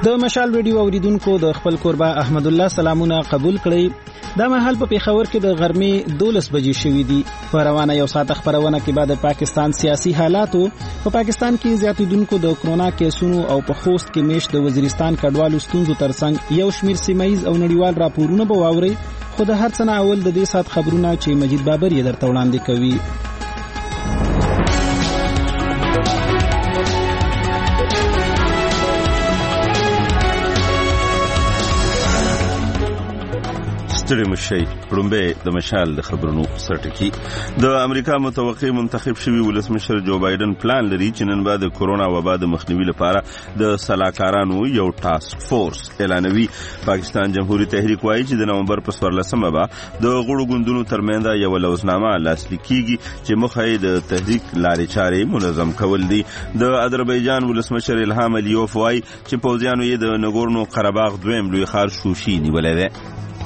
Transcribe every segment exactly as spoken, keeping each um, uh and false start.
د مشال ویډیو اوریدونکو د خپل قربا احمد الله سلامونه قبول کړئ. دا مهال په پیښور کې د غرمې دولس بجې شوې دي. په روانه یو ساعت خبرونه کې بعد پاکستان سیاسي حالاتو په پاکستان کې زیاتیدونکو د کرونا کیسونو او په خوست کې میشت د وزیرستان کډوالو ستونزو ترڅنګ یو شمیر سیمایز او نړیوال راپورونه به واوري. خو د هر څه نه اول د دې سات خبرونه چې مجید بابر یې درته وړاندې کوي. ستړي مشي پړمبه د مشال د خبرونو سرټکی. د امریکا متوقع منتخب شوی ولسمشر جو بایدن پلان لري چې نن بعد کورونا وبا د مخنیوي لپاره د سلاکارانو یو ټاسک فورس اعلانوي. پاکستان جمهوریت تحریک وایي چې د نومبر په څوارلسمه به د غړو ګوندونو ترمنځ یو لوزنامه لاسلیک کیږي چې مخه یې د تحریک لارې چارې منظم کول دي. د آذربایجان ولسمشر الهام الیوف وایي چې پوځیانو یې د نګورنو قرهباغ دویم لوی ښار شوشي نیولی دی.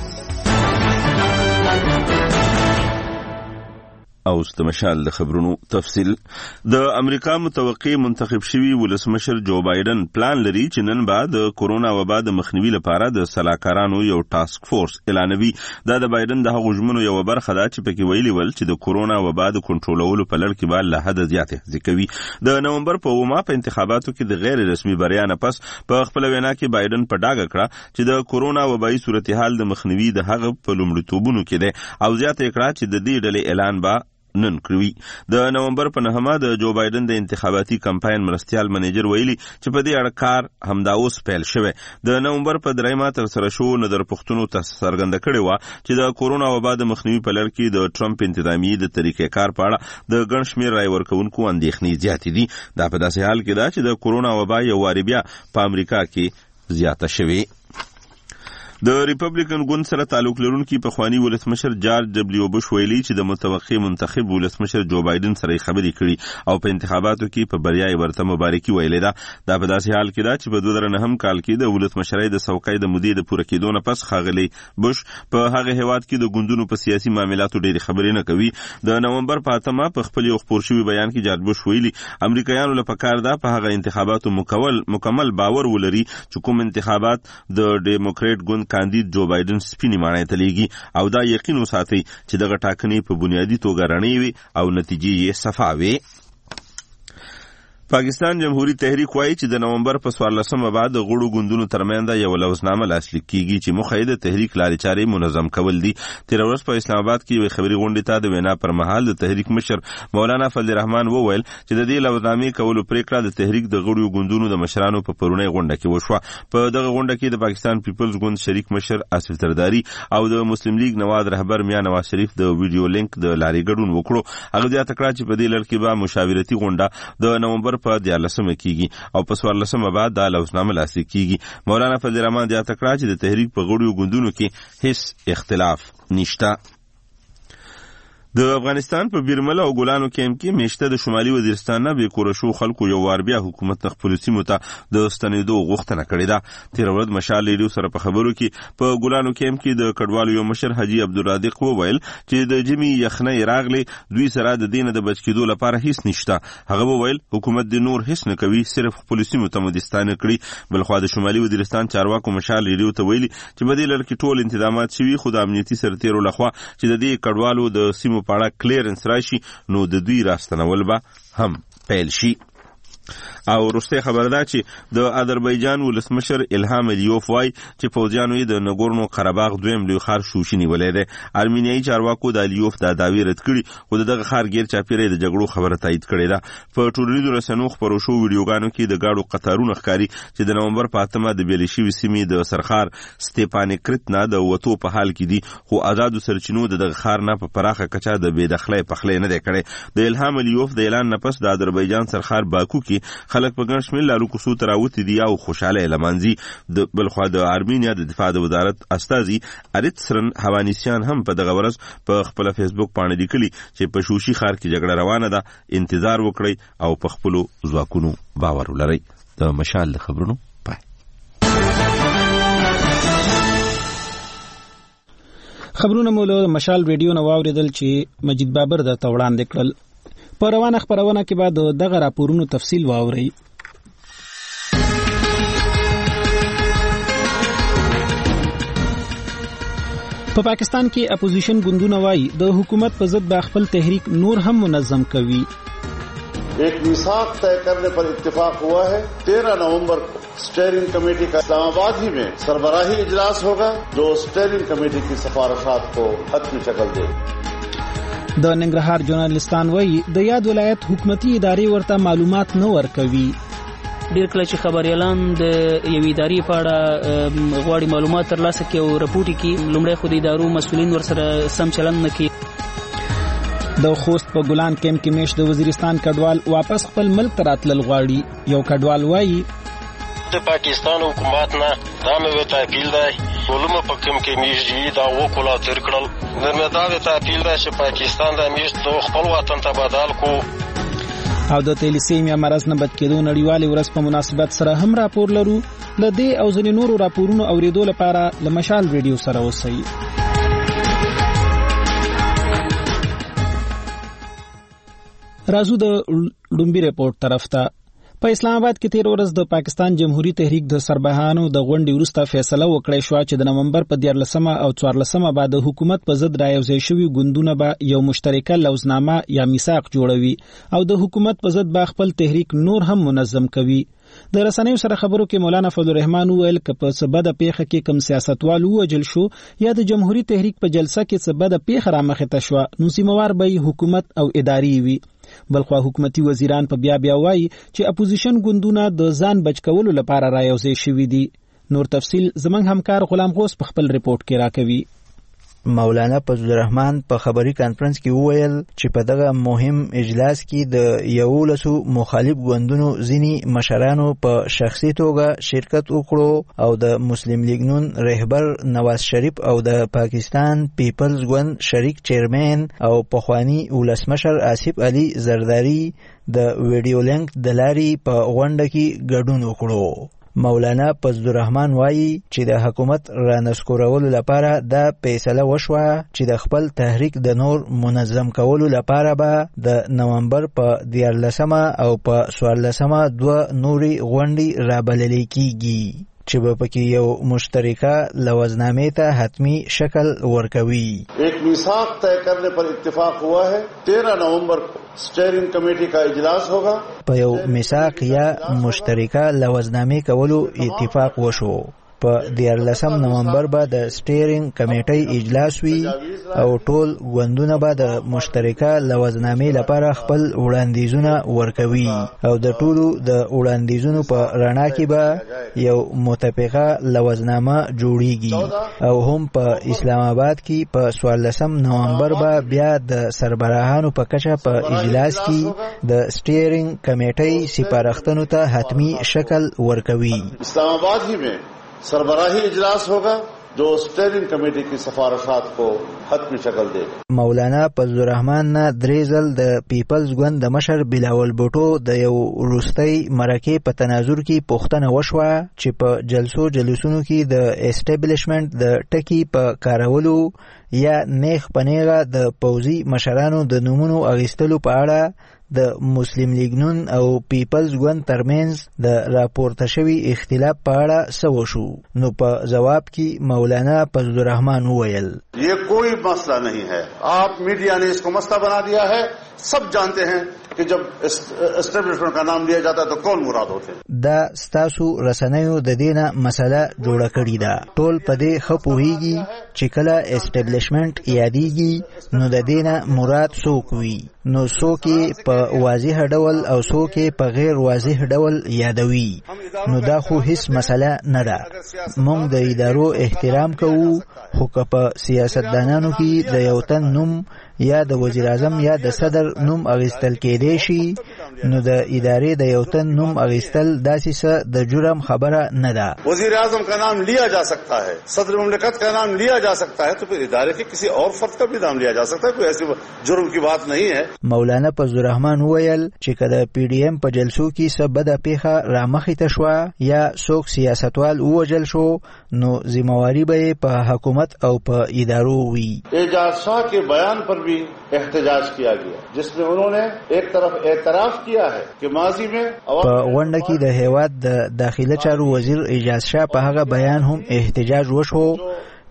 او د مشال د خبرونو تفصیل. د امریکا متوقع منتخب شوی ولسمشر جو بایدن پلان لري چې نن بعد د کورونا وبا د مخنیوي لپاره د سلاکارانو یو ټاسک فورس اعلانوي. دا د بایدن د هغو ژمنو یو برخه ده چې پکې ویلي ول چې د کورونا وبا د کنټرولولو په لړ کې به له حده زیات هڅې کوي. د نومبر په اومه په انتخاباتو کې د غیر رسمي بریا نه پس په خپل وینا کې بایدن په ډاګه کړه چې د کورونا وبایي صورتحال د مخنیوي د هغه په لومړیتوبونو کې ده او زیاته کړه چې د دې ډلې اعلان به نن کړوي. د نومبر په نهمه د جو بایدن د انتخاباتي کمپاین مرستیال منیجر ویلي چې په دې اړه کار همدا اوس پیل شوی. د نومبر په دریمه تر سره شو نظر پښتنو ته څرګنده کړې وه چې د کورونا وبا د مخنیوي په لړ کې د ټرمپ انتظامیې د طریقې کار په اړه د ګڼ شمېر رای ورکوونکو اندېښنې زیاتې دي. دا په داسې حال کې ده چې د کورونا وبا یو وارې بیا په امریکا کې زیاته شوې. د ریپبلیکن ګوند سره تعلق لرونکي پخوانی ولسمشر جارج ډبلیو بوش ویلي چې د متوقع منتخب ولسمشر جو بایدن سره خبرې کړي او په انتخاباتو کې په بریا یې ورته مبارکي ویلې ده. دا په داسې حال کې ده چې په دوه زره نهم کال کې د ولسمشرۍ د څوکۍ د مودې د پوره کېدو نه پس ښاغلی بوش په هغه هیواد کې د ګوندونو په سیاسي معاملاتو ډېرې خبرې نه کوي. د نومبر په اتمه په خپل یو خپور شوي بیان کې جارج بوش ویلي امریکایانو له پکار ده په هغه انتخاباتو مکمل مکمل باور ولري چې کوم انتخابات د ډیموکریټ ګوند کاندید جو بایدن سپینې ماڼۍ ته لیږي او دا یقین وساتي چې دغه ټاکنې په بنیادي توګه رڼې وي او نتیجې یې صفا وي. پاکستان جمهوریت تحریک وایي چې د نومبر په څوارلسمه بعد د غړو ګوندونو ترمنځ یو لوزنامه لاسلیک کیږي چې مخه یې د تحریک لارې چارې منظم کول دي. تېره ورځ په اسلام آباد کې یوې خبري غونډې ته د وینا پر مهال د تحریک مشر مولانا فضل الرحمن وویل چې د دې لوزنامې کولو پریکړه د تحریک د غړو ګوندونو د مشرانو په پرونی غونډه کې وشوه. په دغه غونډه کې د پاکستان پیپلز ګوند شریک مشر آصف زرداری او د مسلم لیگ نواز رهبر میاں نواز شریف د ویډیو لینک د لارې ګډون وکړو. هغه زیاته کړه چې په دې لړ کې به مشاورتي غونډه د نومبر په دیارلسمه کیږي او په څوارلسمه بعد دا لوزنامه لاسلیک کیږي. مولانا فضل الرحمن زیاته کړه چې د تحریک په غړو ګوندونو کې هیڅ اختلاف نشته. د افغانستان په بیرمل او ګلانو کېم کې میشته د شمالي وزیرستان نه بې کوره شو خلکو یو وار بیا حکومت د خپلو سیمو ته د ستنېدو غوښتنه کړې ده. تېره ورځ مشال ریډیو سره په خبرو کې په ګلانو کېم کې د کډوالو یو مشر حاجي عبدالرازق وویل چې د ژمي یخنۍ راغلې دوی سره د دې نه د بچ کېدو لپاره هیڅ نشته. هغه وویل حکومت د نور هیڅ نه کوي صرف خپلو سیمو ته مدستانه کړي. بلخوا د شمالي وزیرستان چارواکو مشال ریډیو ته ویلي چې په دې لړ کې ټول انتظامات شوي خو د امنیتي سرتیرو لخوا چې د دې کډوالو د سیمو په اړه کلیرنس راشي نو د دوی راستنول به هم پیل شي. او وروستی خبر ده چې د آذربایجان ولسمشر الهام الیوف وایي چې پوځیانو یې د نګورنو قرهباغ دویم لوی ښار شوشي نیولی دی. ارمینیایي چارواکو د الیوف دا دعوې رد کړي خو د دغه ښار ګیر چاپیره یې د جګړو خبره تایید کړې ده. په ټولنیزو رسنیو خپرو شوو ویډیوګانو کې د ګاډو قطارونه ښکاري چې د نومبر په اتمه د بیلې شوي سیمې د سرخار سټیپانکرت نه د وتو په حال کې دي خو آزادو سرچینو د دغه ښار نه په پراخه کچه د بېدخلۍ پخلی نه دی کړی. د الهام الیوف د اعلان نه پس د آذربایجان سرخار باکو کې خلک په ګڼ شمېر لالو کوڅو ته راوتي دي او خوشحاله یې لمانځي. د بلخوا د ارمینیا د دفاع د وزارت استازي اریتسرن هوانیسیان هم په دغه ورځ په خپله فیسبوک باندې لیکلي چې په شوشي ښار کې جګړه روانه ده انتظار وکړئ او په خپلو ځواکونو باور ولرئ. د مشال د خبرونو پای. خبرونه مو له مشال ریډیو نه واورېدل چې مجید بابر درته وړاندې کړل. په روانه خبرونه کې به د دغه راپورونو تفصیل واورئ. په پاکستان کې اپوزیشن ګوندونه وایي د حکومت په ضد خپل تحریک نور هم منظم کوي. एक मिसाक तय करने पर इत्तेफाक हुआ है. तेरह नवंबर को स्टीयरिंग कमेटी का इस्लामाबाद ही में सरबराही इजलास होगा जो स्टीयरिंग कमेटी की सिफारिशात को हतमी शक्ल देगा. د ننګرهار ژورنالستان وایي د یاد ولایت حکومتي ادارې ورته معلومات نه ورکوي. ډیر کله چې خبريالان د یوې ادارې په اړه غواړي معلومات ترلاسه کړي او رپورټ کړي، لومړی خو د ادارو مسؤلین ورسره سم چلند نه کوي. د خوست په ګلان کیمپ کې میش د وزیرستان کډوال واپس خپل ملک ته راتلل غواړي. یو کډوال وایي د پاکستان حکومت نه دا مې وته اپیل دی علومو په کوم کې میش دی دا وکولا تر کړل نو دا وته اپیل دی چې پاکستان د میش د خپل وطن ته بدل کو. او د تیلیسیمیا مرض نه بچ کېدو نړیوالې ورځ په مناسبت سره هم راپور لرو. لدې او ځینې نورو راپورونو اوریدو لپاره له مشال ریډیو سره اوسئ. رازو د لومبي رپورت طرف ته. په اسلام آباد کې تیر ورځ د پاکستان جمهوریت تحریک د سربراهانو د غونډې وروسته فیصله وکړه شو چې د نومبر په دیارلسمه او څوارلسمه بعد د حکومت په ضد رايوځای شوی ګوندونه به یو مشترکه لوزنامه یا میثاق جوړوي او د حکومت په ضد به خپل تحریک نور هم منظم کوي. د رسنیو سره خبرو کې مولانا فضل الرحمن ویل ک په سبد پیخه کې کم سیاستوال وجل شو یا د جمهوریت تحریک په جلسه کې سبد پیخه را مخه تشو نو سیموار به حکومت او اداري وي. بلخوا حکومتي وزیران په بیا بیا وایي چې اپوزیشن ګوندونه د ځان بچ کولو لپاره رايوځای شوي دي. نور تفصیل زمنګ همکار غلام غوث په خپل ریپورت کې راکوي. مولانا فضل الرحمن په خبري کانفرنس کې وویل چې په دغه مهم اجلاس کې د یولسو مخالف ګوندونو ځینی مشرانو په شخصي توګه شرکت وکړو او د مسلم لیگ نون رهبر نواز شریف او د پاکستان پیپلز ګوند شریک چیرمن او پخوانی ولسمشر آصف علي زرداری د ویډیو لینک د لاري په غونډه کې ګډون وکړو. مولانا فضل الرحمن وایي چې د حکومت را نسکورولو لپاره دا فیصله وشوه چې د خپل تحریک د نور منظم کولو لپاره به د نومبر په دیارلسمه او په څوارلسمه دوه نوري غونډې رابلل کیږي چې به پکې یو مشترکه لوزنامې ته حتمی شکل ورکوي. एक मिसाक तय करने पर इत्तेफाक हुआ है. तेरह नवंबर को स्टीयरिंग कमेटी का इजलास होगा. په یو میثاق یا مشترکه لوزنامې کولو اتفاق وشو. په دیارلسم نومبر به د سټیرینګ کمیټې اجلاس وي او ټول ګوندونه به د مشترکه لوزنامې لپاره خپل وړاندیزونه ورکوي او د ټولو د وړاندیزونو په رڼا کې به یو متفقه لوزنامه جوړیږي او هم په اسلام آباد کې په څوارلسم نومبر به بیا د سربراهانو په کچه په اجلاس کې د سټیرینګ کمیټې سپارښتنو ته حتمی شکل ورکوي. اسلام آباد ही में सरबराही इजलास होगा जो स्टीयरिंग कमेटी की सिफारिशात को حتمی شکل देगा. مولانا فضل الرحمن نه درېزل د پیپلز ګوند د مشر بلاول بوټو د یو وروستۍ مرکې په تناظر کې پوښتنه وشوه چې په جلسو جلوسونو کې د اسټابلیشمنت د ټکی په کارولو یا نیخ پنیغه د پوزي مشرانو د نومونو اغیستلو په اړه د مسلم لیگ نون او پیپلز ګوند ترمنځ د راپورته شوی اختلاف په اړه څه وشو نو په جواب کې مولانا فضل الرحمن وویل یہ کوئی مسئلہ نہیں ہے. آپ میڈیا نے اس کو مسئلہ بنا دیا ہے. سب جانتے ہیں کہ جب اسٹیبلشمنٹ کا نام لیا جاتا ہے تو کون مراد ہوتے ہیں. دا ستاسو رسنیو د دینه مسله جوړه کړې ده. ټول په دې ښه پوهیږي چې کله اسټیبلشمنٹ یادیږي نو د دینه مراد څوک وي. نو څوک په واضح ډول او څوک په غیر واضح ډول یادوي. نو دا خو هیڅ مسله نه ده. موږ د ادارو احترام کوو خو که په سیاستدانانو کې د یو تن نوم یا د وزیر اعظم یا د صدر نوم اغیستل کېدی شي نو د ادارې د یو تن نوم اغیستل داسې څه د جرم خبره نه ده. وزیر اعظم کا نام لیا جا سکتا ہے, صدر مملکت کا نام لیا جا سکتا ہے, تو پھر ادارے کے کسی اور فرد کا بھی نام لیا جا سکتا ہے. کوئی ایسی جرم کی بات نہیں ہے. مولانا فضل الرحمن ویل چې کله پی ډی ایم په جلسو کې څه بده پیښه رامخې ته شوه یا څوک سیاستوال ووجل شو نو ذمہواری به په حکومت او په ادارو وي. اعجاز شاہ کے بیان پر بھی احتجاج کیا گیا جس میں انہوں نے ایک طرف اعتراف کیا ہے کہ ماضی میں په غونډه کې د هیواد د داخله چارو وزیر اعجاز شاه په هغه بیان هم احتجاج وشو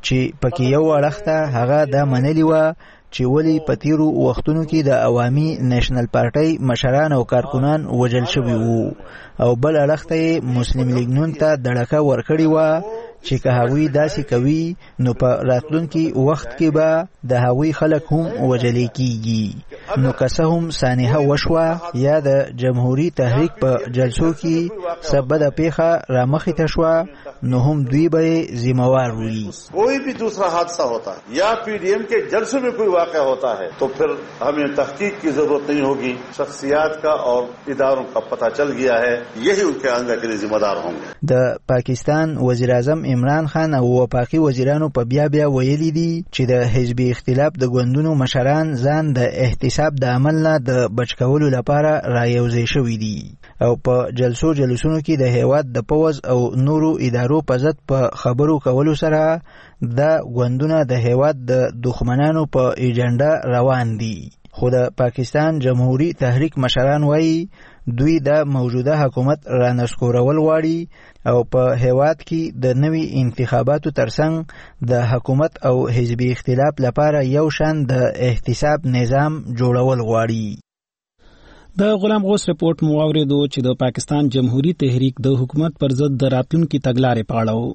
چې پکې یو اړخته هغه دا منلی و چې ولی په تیرو وختونو کې د عوامي نېشنل پارټۍ مشران او کارکونان وژل شوي وو او بل اړخته مسلم لیگ نون ته دړکه ورکړې و چې که هغوی داسې کوي نو په راتلونکي وخت کې به د هغوی خلک هم وژلې کیږي. نو که څه هم سانحه وشوه یا د جمهوری تحریک په جلسو کې څه بده پیښه رامخې ته شوه نو هم دوی به ذمہوار وي. کوئی بھی دوسرا حادثہ ہوتا ہے یا پی ڈی ایم کے جلسوں میں کوئی واقعہ ہوتا ہے تو پھر ہمیں تحقیق کی ضرورت نہیں ہوگی. شخصیات کا اور اداروں کا پتہ چل گیا ہے, یہی ان کے آئندہ کے لیے ذمہ دار ہوں گے. د پاکستان وزیر اعظم عمران خان او وفاقي وزیرانو په بیا بیا ویلي دي چې د حزبي اختلاف د ګوندونو مشران ځان د احتساب د عمل نه د بچ کولو لپاره رايوځای شوي دي او په جلسو جلسونو کې د هیواد د پوز او نورو ادارو په ضد په خبرو کولو سره د ګوندونو د هیواد د دښمنانو په ایجنډا روان دي. خو د پاکستان جمهوری تحریک مشران وایي دوی د موجوده حکومت رانسکورول غواړي او په هیواد کې د نوي انتخاباتو ترڅنګ د حکومت او حزبي اختلاف لپاره یو شان د احتساب نظام جوړول غواړي. د غلام غوث رپورت مو اوریدو چې د پاکستان جمهوری تحریک د حکومت پر ضد د راتلونکي تګلارې پاړو.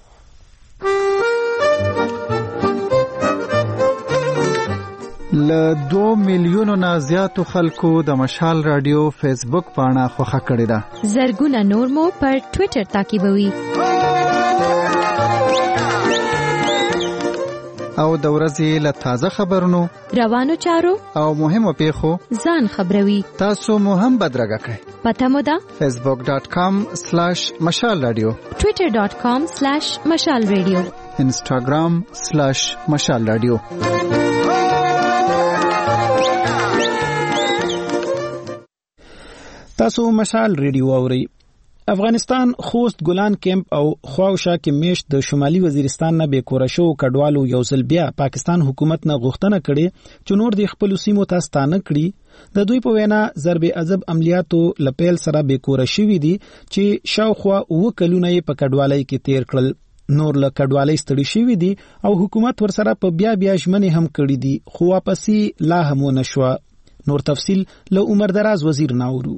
له دو میلیونو نه زیاتو خلکو د مشال رادیو فیسبوک پاڼه خوښه کړې ده. زرګونه نور مو پر ټوئیټر تعقیبوي او د ورځې له تازه خبرونو, روانو چارو او مهمو پیښو ځان خبروي. تاسو مو هم بدرګه کړئ. پته مو ده فیسبوک ډاٹ کام سلیش مشال رادیو, ټوئیټر ډاٹ کام سلیش مشال رادیو, انسټاګرام سلیش مشال رادیو. تاسو مشال ریډیو اورئ. افغانستان خوست ګلان کیمپ او خواوشا کې میشت د شمالي وزیرستان نه بیکوره شو کډوالو یو ځل بیا پاکستان حکومت نه غوښتنه کړې چې نور د خپل سیمو ته ستانه کړي. د دوی په وینا ضرب عذاب عملیاتو لپیل سره بیکوره شوي دي چې شاوخوا اوه کلونه یې په کډوالۍ کې تیر کړل. نور له کډوالۍ ستړي شوي دي او حکومت ورسره په بیا بیا ژمنې هم کړي دي خو واپسي لا هم ونه شوه. نور تفصیل له عمر دراز وزیر ناورو.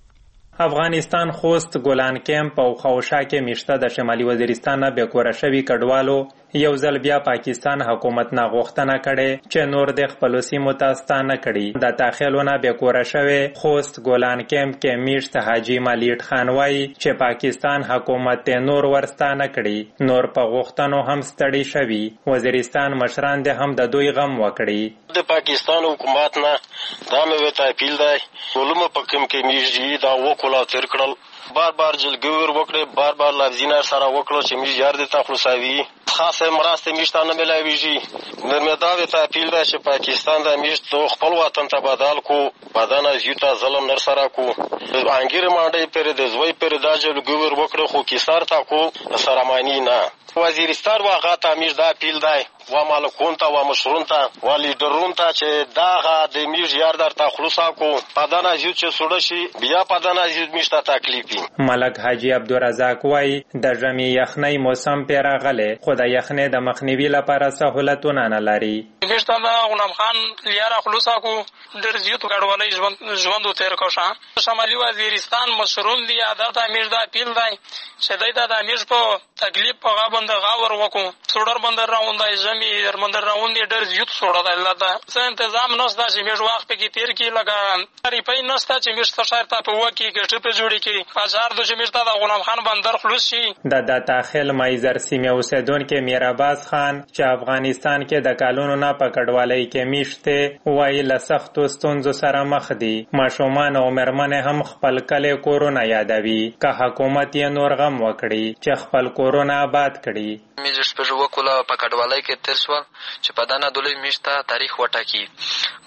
افغانستان خوست ګلان کیمپ او خوشا کې میشته د شمالي وزیرستان نه بیکوره شوي کډوالو یو ځل بیا پاکستان حکومت نه غوښتنه کړې چې نور د خپل سیمو ته ستانه کړي. د داخلونه بیکوره شوی خوست ګلان کیمپ کې میشت حاجی مالیټ خان وایي چې پاکستان حکومت ته نور ورستانه کړي. نور په غوښتنو هم ستړي شوي. وزیرستان مشران د هم د دوی غم وکړي. د پاکستان حکومت نه دا مې ته اپیل دی علومو په کوم کې میږي دا وکولا تر کړل بار بار جلګور وکړي بار بار لفظینا سره وکړو چې میږي یار د تخلصاوي خاصه مراسته میشتانه ملاویږي. نرمداوی ته اپیل دی چې پاکستان د میشت خپل وطن ته بدل کو بدن از یوتا ظلم نر سره کو انګیر مانډي پر د زوی پر دا جلګور وکړو خو کیسار تا کو سرمانی نه. وزیرستان واغه ته میش دا اپیل دی و مالکون ته و مشرون ته و لیډرون ته چې داغه د میش یار در تخلصا کو بدن از یوت چې سوډ شي بیا بدن از یوت میشته تکلیفي. ملک حاجی عبدالرزاق وای د ژمي یخنۍ موسم پیراغله خو د یخنۍ د مخنیوي لپاره سہولتونه نه لري. میشته دا غلام خان لیاره خلوصا کو ډېر زیات کډوالۍ ژوند ژوند تیر کوشه. شمالي وزیرستان مشرون دی عادت امیر دا پیل دی چې دای دا امیر په تکلیف په غابند غاور وکړو څوډر بندر راوندای زمي در بندر راوندې ډېر زیات سوړه دی لته څه تنظیم نشته چې میش وخت په کې تیر کې لګا ریپای نشته چې میش شهر ته په وکی ګټه په جوړی کې بازار د چې میش ته د غلام خان بندر خلوص شي. د د داخل مایزر سیمه اوسیدونکو میراباز خان چې افغانستان کې د کالونو نه په کډوالۍ کې میشته وایي له سختو ستونزو سره مخ دي. ماشومان او مېرمنې هم خپل کلی کورونه یادوي که حکومت یې نور غم وکړي چې خپل کورونه آباد کړي. میجش په وکولا په کډوالۍ کې تیر شول چې په دانه دولې میشته تاریخ وټاکي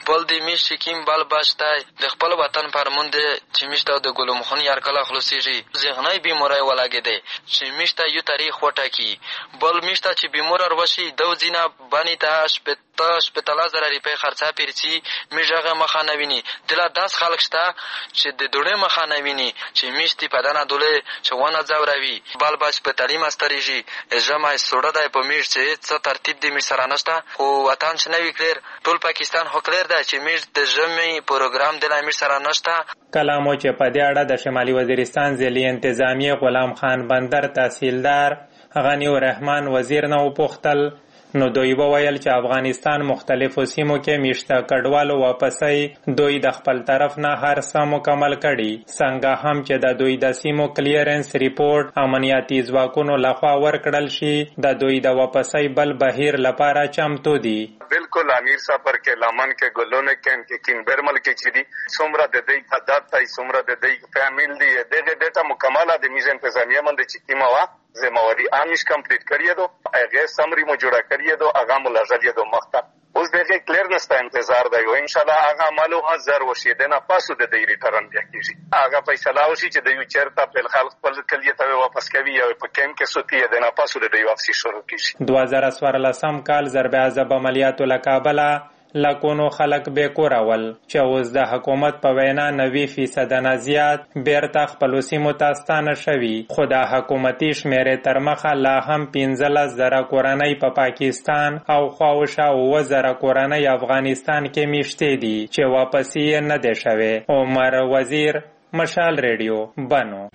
بل د میشت کیم بل باشتای د خپل وطن فرمونده چې میشت د ګل مخون یار کله خلاصيږي ذهني بیماری ولاګیده چې میشت یو تاریخ وټاکی بل میشت چې بیمار وروشي د زینا باندې ته شپته شپته زره روپۍ خرڅه پیرسي میژغه مخانه ویني دلا داس خلک شته چې د دوړې مخانه ویني چې میشت په دانه دوله چې ونه زوروي بل باش په تعلیم استریږي اجماع سوړه د په میش چې څه ترتیب دې میش سره نشته خو وطن شنوي کلر ټول پاکستان هو کلر دی چې میش د جمعي پروګرام د میش سره نشته. کلامو چې په دې اړه د شمالي وزیرستان ضلعي انتظامیه غلام خان بندر تحصیلدار غنی الرحمن وزیر نه وپوښتل نو دوی وویل چې افغانستان مختلفو سیمو کې میشته کډوالو واپسۍ دوی د خپل طرف نه هر څه مکمل کړي څنګه هم چې د دوی د سیمو کلیرنس ریپورت امنیتي ځواکونو لخوا ورکړل شي د دوی د واپسۍ بل بهیر لپاره چمتو دي. بالکل امیر صاحب پر کې لمن کې ګلونه کې کې کین برمل کې چې دي څومره د دې تعداد تای څومره د دې فامیل دي د دې ډیټا مکمله د میز انتظامیه باندې چې کیما وا زمواري آمیش کمپلیټ کړی دو هغه سمری مو جوړه کړی دو هغه ملازمه دو مخته اوس دغه کلیرنس ته انتظار دی او ان شاء الله هغه عملو هزار وشي دنه پاسو د دې ریټرن بیا کیږي هغه فیصله وشي چې د یو چرته په خلک خپل کلیه ته واپس کوي او په کم کې سوتي دنه پاسو د دې واپسی شروع کیږي. دوه زره څوارلسم کال ضرب عذاب عملیاتو لکابله لکونو خلق به کورول چې اوس د حکومت په وینا نوي فیصد نه زیات بیرته خپل سیمو ته ستانه شوي خو د حکومتي شمیرې تر مخه لا هم پنځلس زره کورنۍ په پاکستان او خواوشا اووه زره کورنۍ افغانستان کې میشتې دي چې واپس یې نه دی شوی. عمر وزیر، مشال ریډیو، بنو.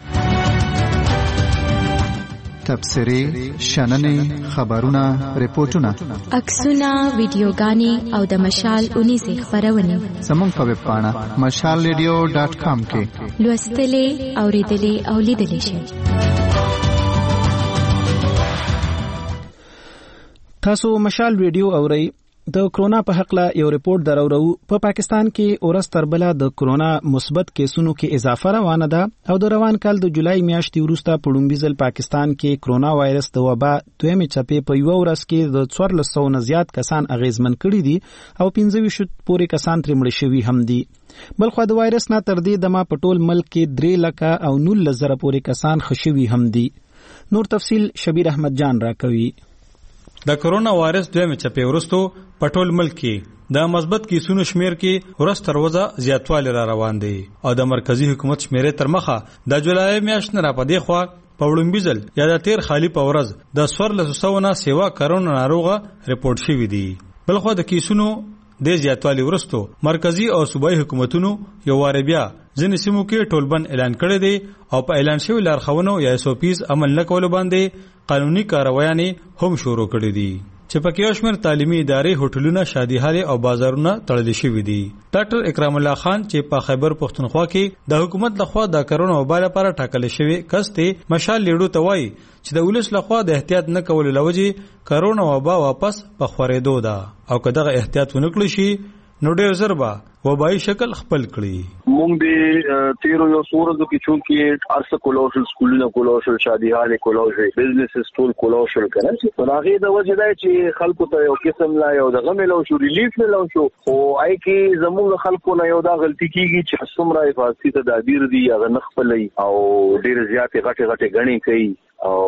تبصرې، شننې، خبرونه، ریپورتونه، عکسونه، ویډیوګانې او د مشال اونیزې خپرونې زموږ په ویب پاڼه مشال ریډیو ډاټ کام کې لوستلې، اورېدلې او لیدلې شئ. تاسو مشال ریډیو اورئ. د کرونا په حق لا یو ریپورت درورو. په پاکستان کې اورس تربله د کرونا مثبت کیسونو کې اضافه روانه ده او د روان کال د جولای میاشتې وروسته په لومړي ځل پاکستان کې کرونا وایرس د وبا دویمې چپې په یو ورځ کې د څوارلس سوه نه زیات کسان اغیزمن کړي دي او پنځه ویشت پورې کسان ترې مړه شوي هم دي. بلخو د وایرس نه تر دې دمه په ټول ملک کې درې لکه او نولس زره پورې کسان ښه شوي هم دي. نور تفصیل شبیر احمد جان راکوي. د کرونا وایرس دویمه چپې وروسته په ټول ملک کې د مثبت کیسونو شمیر کې ورځ تر ورځې زیاتوالی را روان دی او د مرکزی حکومت شمیرې تر مخه د جولای میاشت نه را پدې خوا په وړاندې ځل یا د تیر خالی په ورځ د څوارلس سوه نه سیوا کرونا ناروغه ریپورت شوی دی. بلخو د کیسونو د زیاتوالی ورستو مرکزی او صوبایي حکومتونو یو واره بیا ځینې سیمو کې ټولبند اعلان کړی دی او په اعلان شوی لارښوونو یا ایس او پیز عمل نه کولو باندې قانوني کاروایانې هم شروع کړي دي چې پکې یو شمېر تعلیمي ادارې، هوټلونه، شادیهالې او بازارونه تړل شوي دي. ډاکټر اکرام الله خان چې په خیبر پښتونخوا کې د حکومت لخوا د کرونا وبا لپاره ټاکل شوی کس دی مشال لیډو ته وایي چې د ولس لخوا د احتیاط نه کولو لوجې کرونا وبا واپس په خورېدو ده او که دغه احتیاط ونه کړی شي نو ډېر ژر به وبایي شکل خپل کړي. مونږ د تیرو یو څو ورځو کې چونکې ارسه کولای شو، سکولونه کولای شو، شادیهالې کولای شو، بزنسز ټول کولای شو کنه چې په هغې د وجې دی چې خلکو ته یو قسم لا یو دغه میلاو شو، ریلیف میلاو شو. خو ای کې زموږ خلکو نه یو دا غلطي کېږي چې څومره حفاظتي تدابیر دي هغه نه خپلوي او ډېرې زیاتې غټې غټې ګڼې کوي او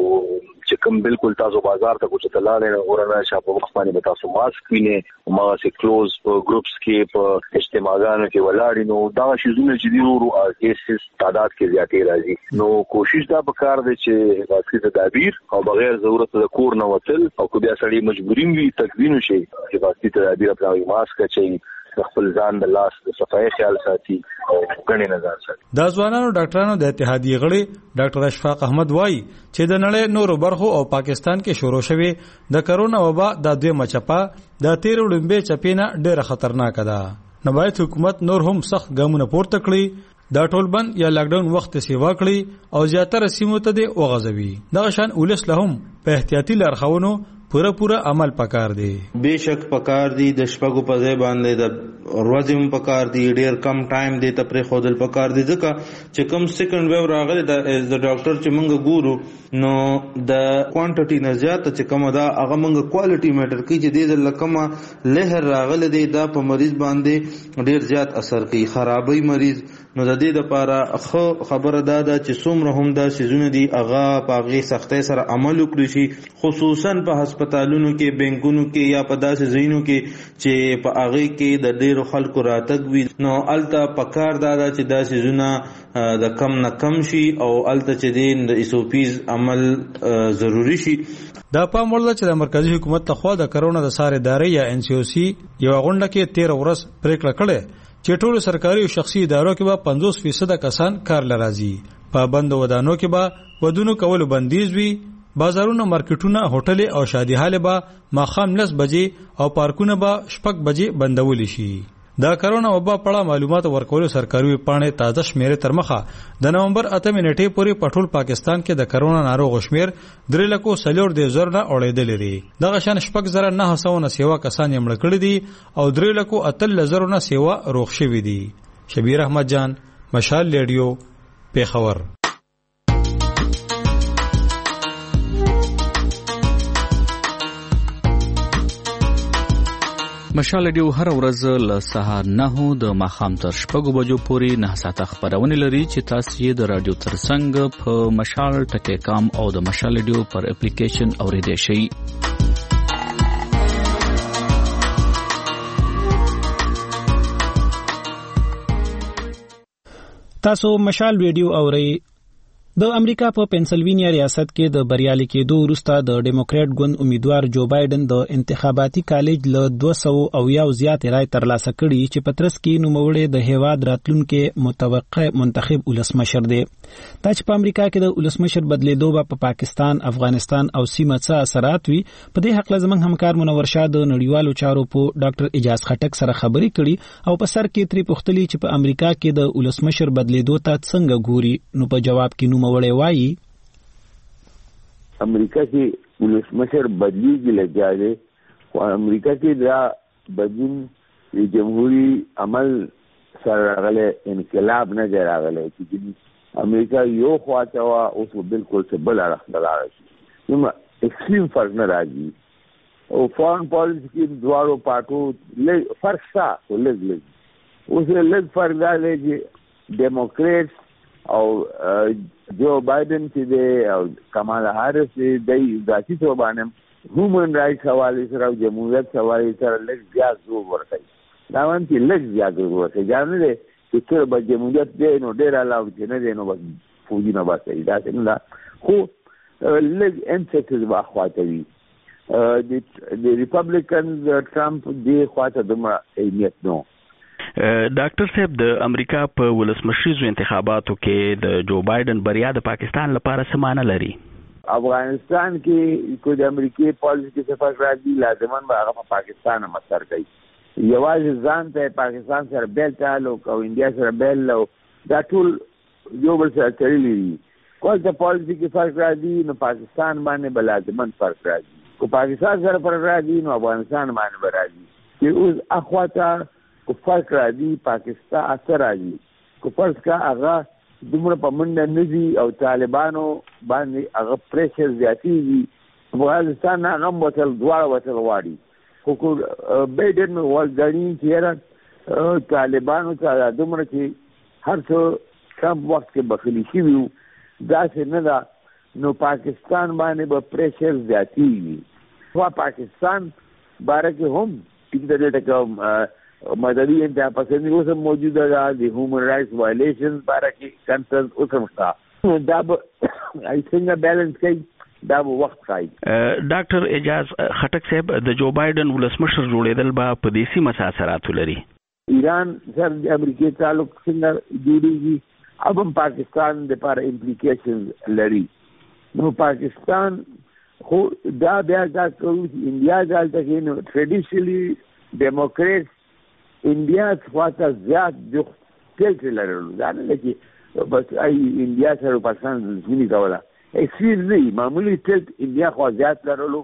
چې کوم بالکل تاسو بازار ته کوڅه ته لاړئ نو غوره نه چې په مخ باندې به تاسو ماسک وینئ، هماغسې کلوز په ګروپس کې په اجتماعګانو کې ولاړې نو دغه شیزونه چې دي ورو کیسز تعداد کې زیاتې راځي. نو کوشش دا پکار دی چې حفاظتي تدابیر او بغیر ضرورت د کور نه وتل او که بیا سړی مجبوري وي تکوین شي حفاظتي تدابیر اپنوي، ماسک اچوي، خپل ځان د لاس د صفای خیال ساتي او غني نظر ساتي. د ځوانانو ډاکټرانو د اتحادیې غړي ډاکټر اشفاق احمد وایي چې د نړۍ نورو برخو او پاکستان کې شروع شوی د کرونا وبا د دویمه چپه د تیر وړاندې چپې نه ډېره خطرناکه ده. نو باید حکومت نور هم سخت ګامونه پورته کړي، دا ټولبند یا لاکډاون وخت سیوا کړي او زیاتره سیمو ته د وغځوي. دغه شان ولس له هم په احتیاطي لارښوونو پوره پوره عمل پکار دی. بشک پکار دی د شپږو په ځای باندې د ورځم پکار دی ډیر کم ټایم دی ته پرې خودل پکار دی ځکه چې کم سیکنډ ویو راغلی د د ډاکټر چې موږ ګورو نو د کوانټیټي نه زیات چې کوم دا هغه موږ کوالټي میټر کوي چې د لکمه لهر راغلی دی دا په مریض باندې ډیر زیات اثر کوي خرابوي مریض. نو د دې لپاره خو خبره دا ده چې څومره هم دا سيزونه دي هغه په هغه سختۍ سره عمل وکړي شي خصوصا په هسپتالونو کې بانکونو کې یا په داسې ځایونو کې چې په هغه کې د ډیرو خلکو راتګ وي. نو الته پکار دا ده چې دا سيزونه د کم نه کم شي او الته چې د ایسوپیز عمل ضروری شي. دا پام وړ چې د مرکزی حکومت لخوا د کرونا د سارې ادارې یا ان سی او سی یو غونډه کې تیرہ ورځ پریکړه کړې چې ټول سرکاري او شخصي ادارو کې به پنځوس فیصد کسان کار لراځي. په بند ودانو کې به ودونو کول بندیز وي. بازارونه مارکیټونه هوټل او شادي حاله به ماخام لس بجې او پارکونه به شپږ بجې بندول شي. دا کرونا وبا پړه معلومات ورکول سرکاري پاڼې تازه شمیره تر مخه د نومبر اتمه نیټه پورې پټول پاکستان کې د کرونا ناروغ شمیر درې لکو سلور د زر نه اورېدل لري. دغه شان شپږ زره نه سو نه سیوا کسان یې مړ کړي دي او درې لکو اتل زر نه سیوا روغ شوي دي. شبیر احمد جان مشال ریډیو پیښور. مشال ریډیو هر ورځ له سهار نهو د ماښام تر شپږو بجو پورې نه ساعته خبرونه لري چې تاسو یې د رادیو ترڅنګ په مشال ټکی کام او د مشال ریډیو پر اپلیکیشن اوریدئ شئ. تاسو مشال ریډیو اورئ. د امریکا په پنسلوینیا ریاست کې د بریالي کېدو وروسته د ډیموکریټ ګوند امیدوار جو بایدن د انتخاباتي کالج له دوه سوه او یو زیات رای ترلاسه کړي چې په ترڅ کې نوموړی د هیواد راتلونکي متوقع منتخب ولسمشر دی. دا چې په امریکا کې د ولسمشر بدلیدو به په پاکستان، افغانستان او سیمه څه اثرات وي په دې حق لازم همکار منور شاه د نړیوالو چارو په ډاکټر اجاز خټک سره خبرې کړي او په سر کې تری پوښتلي چې په امریکا کې د ولسمشر بدلیدو ته څنګه ګوري. نو په جواب کې موړې وایي امریکا کې ولسمشر بدلیږي لګیږي خو امریکا کې دا بدلون د جمهوریت عمل سره راغلی انقلاب نه دی راغلی چې امریکا یو خواته وا اوس بالکل څه بل اړخ راغلی شي نو اکستریم فرق نه راځي او فارن پالیسی کې دواړو پارټو فرق شته خو لږ لږ اوس لږ فرق دا دی چې ډیموکریټ او جو بایدن چې دی او کمالا هاریس چې دی ذاتي توګه باندې هیومن رائټس حوالې سره او جمهوریت حوالې سره لږ زیات زور ورکوي. دا وایم چې لږ زیات زور ورکوي دا نه دی چې کله به جمهوریت دی نو ډېر علاوه چې نه دی نو بس فوجي نه باسي داسې نه ده خو لږ امفیسس به خواته وي. د ریپبلیکنز ټرمپ دې خواته دومره اهمیت نه. ډاکټر صاحب د امریکا په ولسمشریزو انتخاباتو کې د جو بایدن بریا د پاکستان لپاره څه معنی لري؟ افغانستان کې کو د امریکای پالیسي کې څه فرق راځي لازمان به هغه په پاکستان هم اثر کوي. یوازې ځان ته پاکستان سره بیل تعلق او انډیا سره بیل او دا ټول یو بل سره تړلي دي. کله چې پالیسي کې فرق راځي نو پاکستان باندې به لازمان فرق راځي. کو پاکستان سره فرق راځي نو افغانستان باندې به راځي. چې اوس اخواته کو فرق راځي پاکستان اثر راځي کو فرض کا هغه دومره په منډه نه دي او طالبانو باندې هغه پریشر زیاتېږي افغانستان هغه وتل دواړه وتل غواړي خو کو بایدن ولګنی چې طالبانو ته دومره چې هر څه کم وخت کې بخلی شي وي دا څه نه ده نو پاکستان باندې به پریشر زیاتېږي. خو پاکستان باره کې هم ټیک د ټکو مدني انتها پسندي اوس هم موجوده ده د هیومن رائټس وایلیشن باره کې کنسرن اوس هم شته دا به څنګه بیلنس کوي دا به وخت ښایي. ډاکټر اجاز خټک صاحب د جو بایدن ولسمشر جوړېدل به په دې سیمه څه اثرات ولري؟ ایران سره د امریکای تعلق څنګه جوړېږي اب هم پاکستان دپاره امپلیکیشنز لري. نو پاکستان خو دا بیا دا کوي چې انډیا دلته کې نو ټریډیشنلي ډیموکریټ انډیا خواته زیات جو ټلټ لرلو دا نه چې بس ای انډیا سره پاکستان دښمني کوله اکسیز نه معمولی ټلټ انډیا خوا زیات لرلو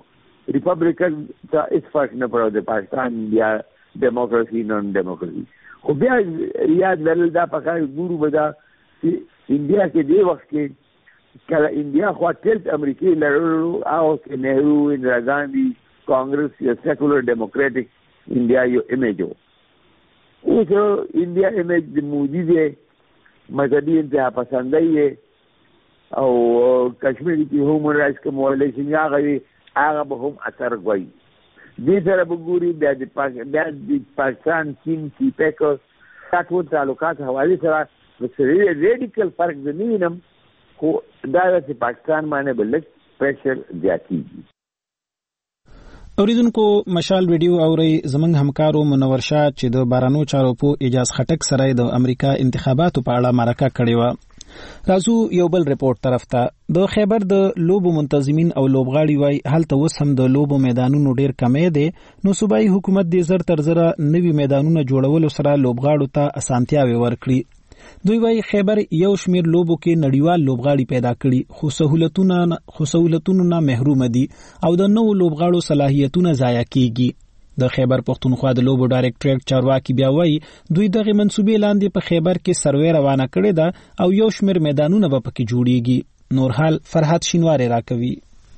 ریپبلیکن ته هیڅ فرق نه پړو د پاکستان یا ډیموکراسي نن ډیموکراسي. خو بیا یاد لرل دا پکار ګورو بدا چې انډیا کې دی وخت کې کله انډیا خو ټیلت امریکای لرلو او کې نهرو اندرا ګاندھی کانګرس یا سیکولر ډیموکریټک انډیا یو ایمیج و. اوس انډیا ایمیج د مودي دی مذهبي انتها پسندۍ او کشمیر کې هومن رائټس کوم وایلیشن هغه هغه به هم اثر کوي. دې سره به ګوري بیا د پاکستان چین کی پیکو ټاټو تعلقات حواله سره د ریډیکل فرق د نینم خو دا د پاکستان باندې بل پریشر زیاتېږي. اوریدونکو مشال ویډیو اوري زمنګ همکارو منور شاه چې د بارانو چارو په اجازه خټک سره د امریکا انتخاباتو په اړه مرکه کړې و. رازو یو بل ریپورت طرف ته د خیبر د لوبو منتظمین او لوبغاړي وای هلته اوس هم د لوبو میدانونو ډیر کمې دي، نو صوبایي حکومت د زر تر زره نوي میدانونه جوړولو سره لوبغاړو ته اسانتیاوي ورکړي. دوی وای خیبر یو شمیر لوبو کې نړیوال لوبغاړي پیدا کړي خو سہولتونه خو سہولتونو نه محروم دي او د نوو لوبغاړو صلاحیتونه ضایع کیږي. د خیبر پښتونخوا د لوبو ډایریکټریټ چارواکي بیا وایي دوی دغه منسوبې لاندې په خیبر کې سروې روانه کړې ده او یو شمیر میدانونه به پکې جوړیږي. نور حال فرحت شینواری راکوي.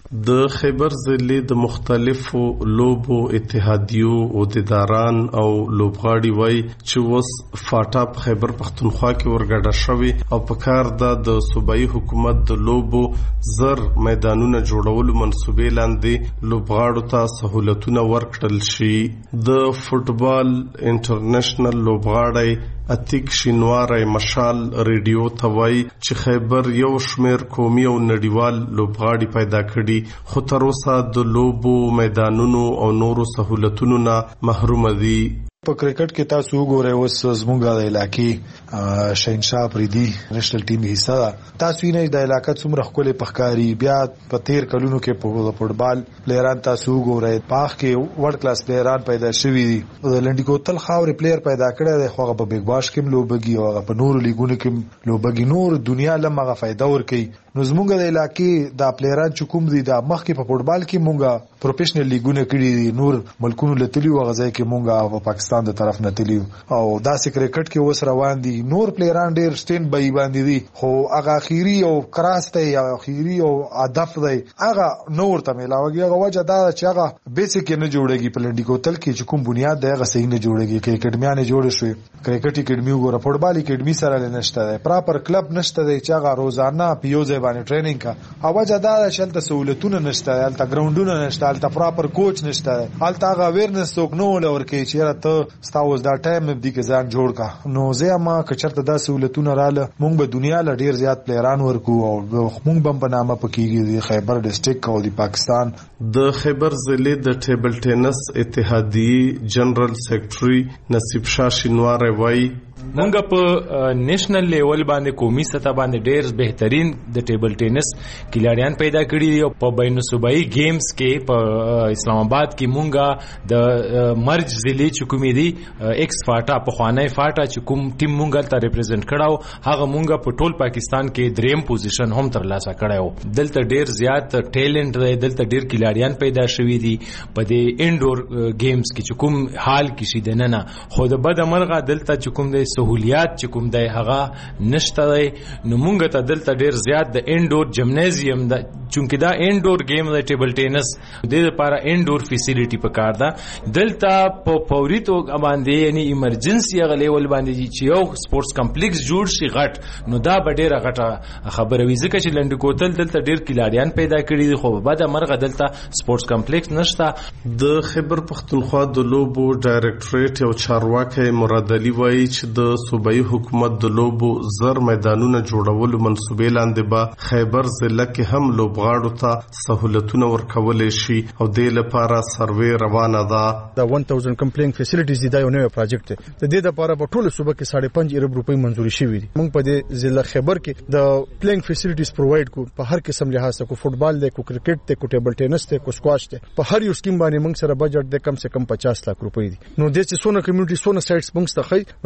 د خیبر ضلع د مختلفو لوبو اتحادیو عہدیداران او لوبغاړي وای چې اوس فاټا په خیبر پښتونخوا کې ورګډه شوی او په کار ده د صوبایي حکومت د لوبو زر میدانونه جوړولو منسوبې لاندې لوبغاړو ته سہولتونه ورکړل شي. د فوټبال انټرنیشنل لوبغاړي اتیک شینواری مشال ریډیو ته وای چې خیبر یو شمیر قومي او نړیوال لوبغاړي پیدا کړي خو تر اوسه د لوبو میدانونو او نورو سہولتونو نه محروم دي. په کرکټ کې تاسو وګورئ اوس زموږ د علاقې شهنشاه افریدي نېشنل ټیم حصہ ده. تاسو یې نه د علاقې څومره ښکلې پخکاری بیا په تیر کلونو کې په فوټبال پلیران تاسو وګورئ پاخ کې ورډ کلاس پلیران پیدا شوي دي. د لنډي کوتل خاورې پلیر پیدا کړی دی خو هغه په بیگ باش کې لوبګي او هغه په نورو لیګونو کې لوبګي نور دنیا لمغه فائدہ ورکوي. نو زموږ د علاقې د پلیران چې کوم دي د مخکې په فوټبال کې مونږه پروفیشنل لیګونه کړي دي نور ملکونو لتلی او غځای کې مونږه په پاکستان د طرف نه تلیو او داسې کرکټ کې اوس روان دي نور پلیران ډیر سټین بای باندې دي خو هغه اخیری او کراسته یا اخیری او هدف دی هغه نور ته ملاوي. هغه وجه دا چې هغه بیسیک نه جوړیږي په لنډي کوتل کې چې کوم بنیاد دی هغه صحیح نه جوړیږي. کې اکیډمیانه جوړ شوی کرکټ اکیډمي وګوره فوټبال اکیډمي سره نشته دی پراپر کلب نشته دی چې هغه روزانه پیوځي باندې ټریننګ کا. او وجه دا چې تل سہولتونه نشته الته ګراوندونه نشته الته پراپر کوچ نشته الته هغه اویرنس څوک نو لور کې چې ته ستاسو دا ټایم دې کې ځان جوړ کا. نو زه ما کچرته دا سہولتونه رااله مونږ به دنیا له ډیر زیات پلیران ورکو او مونږ بم په نامه پکېږي د خیبر ډسټریکټ او د پاکستان. د خیبر ضلع د ټیبل ټینس اتحادیې جنرال سیکریټري نصیب شاه شینواری وایي مونږ په نېشنل لیول باندې قومي سطح باندې ډېر بهترین د ټیبل ټینس کلاړیان پیدا کړي دي او په بین الصوبایي گیمز کې په اسلام آباد کې مونږه د مرج ضلع چې کومې دي ایکس فاټا په خوانای فاټا چې کوم ټیم مونږ ته ریپرزینټ کړاو هغه مونږه په ټول پاکستان کې دریم پوزیشن هم ترلاسه کړو. دلته ډېر زیات ټیلنټ دی دلته ډېر کلاړیان پیدا شوي دي په دې انډور گیمز کې چې کوم حال کې شي دننه خو د بد مرغه دلته چې کوم دی سہولیات چې کوم دی هغه نشته دی. نو مونږ ته دلته ډیر زیات د انډور جمنازیم دا چونکه دا انډور گیم دی ټیبل ټینس د دې لپاره انډور فیسیلیټي پکار ده. دلته په فوري توګه باندې یعنی ایمرجنسي هغه لیول باندې چې یو سپورتس کمپلیکس جوړ شي غټ نو دا به ډیره غټه خبره وي ځکه چې لنډ کوتل دلته ډیر کلاړیان پیدا کړي دي خو بعد مرغه دلته سپورتس کمپلیکس نشته. د خیبر پښتونخوا د لوبو ډایریکټریټ یو چارواکي مراد علي وایي چې د صوبایي حکومت د لوبو زر میدانونه جوړولو منسوبې لاندې به خیبر ضلع کې هم لوبغاړو ته سہولتونه ورکولی شي او دې لپاره سروې روانه ده. د هزار کمپلینګ فیسیلیټیز دی دا یو نوی پروجیکټ دی. د دې لپاره په ټوله صوبه کې ساڑھے پنځه ارب روپۍ منزوري شوې دي. موږ په دې ضلع خیبر کې د پلینګ فیسیلیټیز پرووایډ کو په هر قسم لحاظ کو فوټبال دی کو کرکټ دی کو ټیبل ټینس دی کو سکواش دی په هر یو سکیم باندې موږ سره بجټ دی کم سے کم پچاس لک روپۍ دي. نو د څه سونه کمیونټي سونه سایټس موږ ته خي نو د دې باندې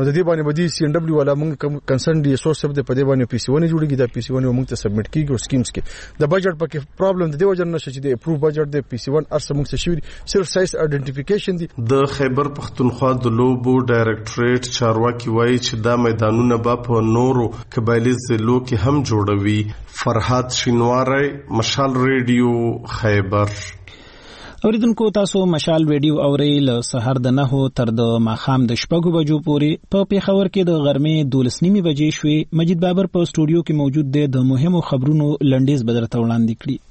باندې بدی سی ان دبليو والا موږ کنسرن ډي اس او سب د پدې باندې پی سی ون جوړیږي د پی سی ون موږ ته سبمټ کیږي او سکیمز کې د بجټ پکې پرابلم د وجه نه شي د اپروو بجټ د پی سی ون ارسه موږ څه شي صرف سایز آئیډنټیفیکیشن دي. د خیبر پختونخوا د لوبو ډایریکټریټ چارواکي وایي چې دا میدانونه به په نورو قبایلی ضلعو کې هم جوړوي. فرحات شینواری، مشال ریډیو، خیبر. اوریدونکو تاسو مشال ویډیو اورئ له سحر د نهو تر د ماښام د شپږو بجو پورې په پیښور کې د غرمې دولس نیمې بجې شوې. مجید بابر په سټوډیو کې موجود دی، د مهمو خبرونو لنډیز به درته وړاندې کړي.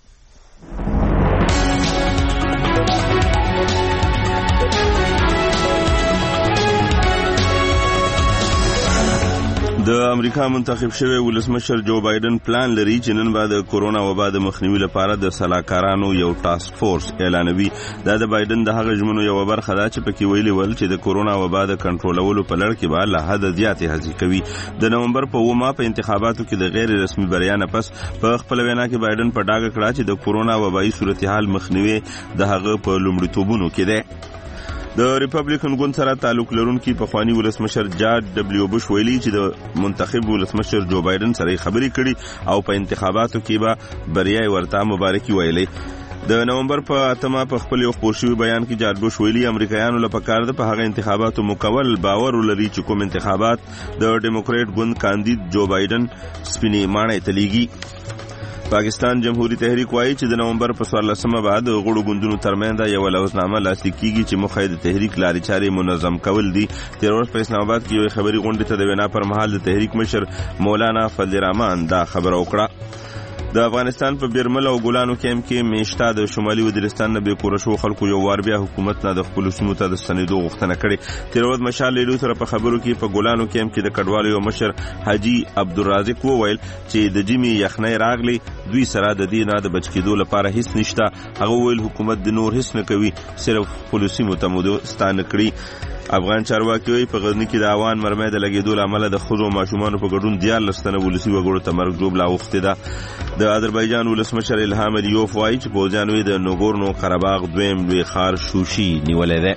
د امریکا منتخب شوی ولسمشر جو بایدن پلان لري چې نن بعد د کورونا وبا د مخنیوي لپاره د سلاکارانو یو ټاسک فورس اعلانوي. دا د بایدن د هغه ژمنو یو برخه ده چې پکې ویلي ول چې د کورونا وبا د کنټرولولو په لړ کې به له حد زیاتې هڅې کوي. د نومبر په اومه په انتخاباتو کې د غیر رسمي بریا نه پس په خپل وینا کې بایدن په ډاګه کړه چې د کورونا وبایي صورتحال مخنیوي د هغه په لومړیتوبونو کې ده. د ریپبلیکن ګوند سره تعلق لرونکي پخوانی ولسمشر جارج ډبلیو بوش ویلي چې د منتخب ولسمشر جو بایدن سره خبرې کړي او په انتخاباتو کې به بریا ورته مبارکي ویلې. د نومبر په اتمه په خپل یو خپور شوی بیان کې جارج بوش ویلي امریکایانو لپاره کار ده په هغه انتخاباتو مکمل باور ولري چې کوم انتخابات د ډیموکریټ ګوند کاندید جو بایدن سپینې ماڼۍ تلیږي. پاکستان جمهوریت تحریک وایي چې د نومبر په څوارلسمه بعد غړو ګوندونو ترمنځ یو لوزنامه لاسلیک کیږي چې موخه د تحریک لارې چارې منظم کول دي. تیر ورځ په اسلام آباد کې یو خبري غونډه ته د وینا پر مهال د تحریک مشر مولانا فضل الرحمن دا خبره وکړه. د افغانستان په بیرمل او ګلانو کیمپ کې میشته د شمالي وزیرستان نه به کور شو خلکو یو وار بیا حکومت نه د خپل سیمو ته د سندو غوښتنه کړې. تیر ورځ مشال لیدو سره په خبرو کې په ګلانو کیمپ کې د کډوالو یو مشر حاجی عبدالرازق وویل چې د جمی یخنۍ راغلي دوی سره د دې نه د بچ کېدو لپاره هیڅ نشته. هغه ویل حکومت د نور هیڅ نه کوي، صرف خپل سیمو ته مو ستانه کړی. افغان چارواکي وایي په غزني کې د اوان مرمۍ د لګېدو له امله د ښځو او ماشومانو په ګډون دیارلس تنه ولسي وګړو ته مرګ ژوبله اوښتې ده. د اذربایجان ولسمشر الهام الیوف وایي چې پوځیانو یې د نوګورنو قرهباغ دویم لوی ښار شوشي نیولی دی.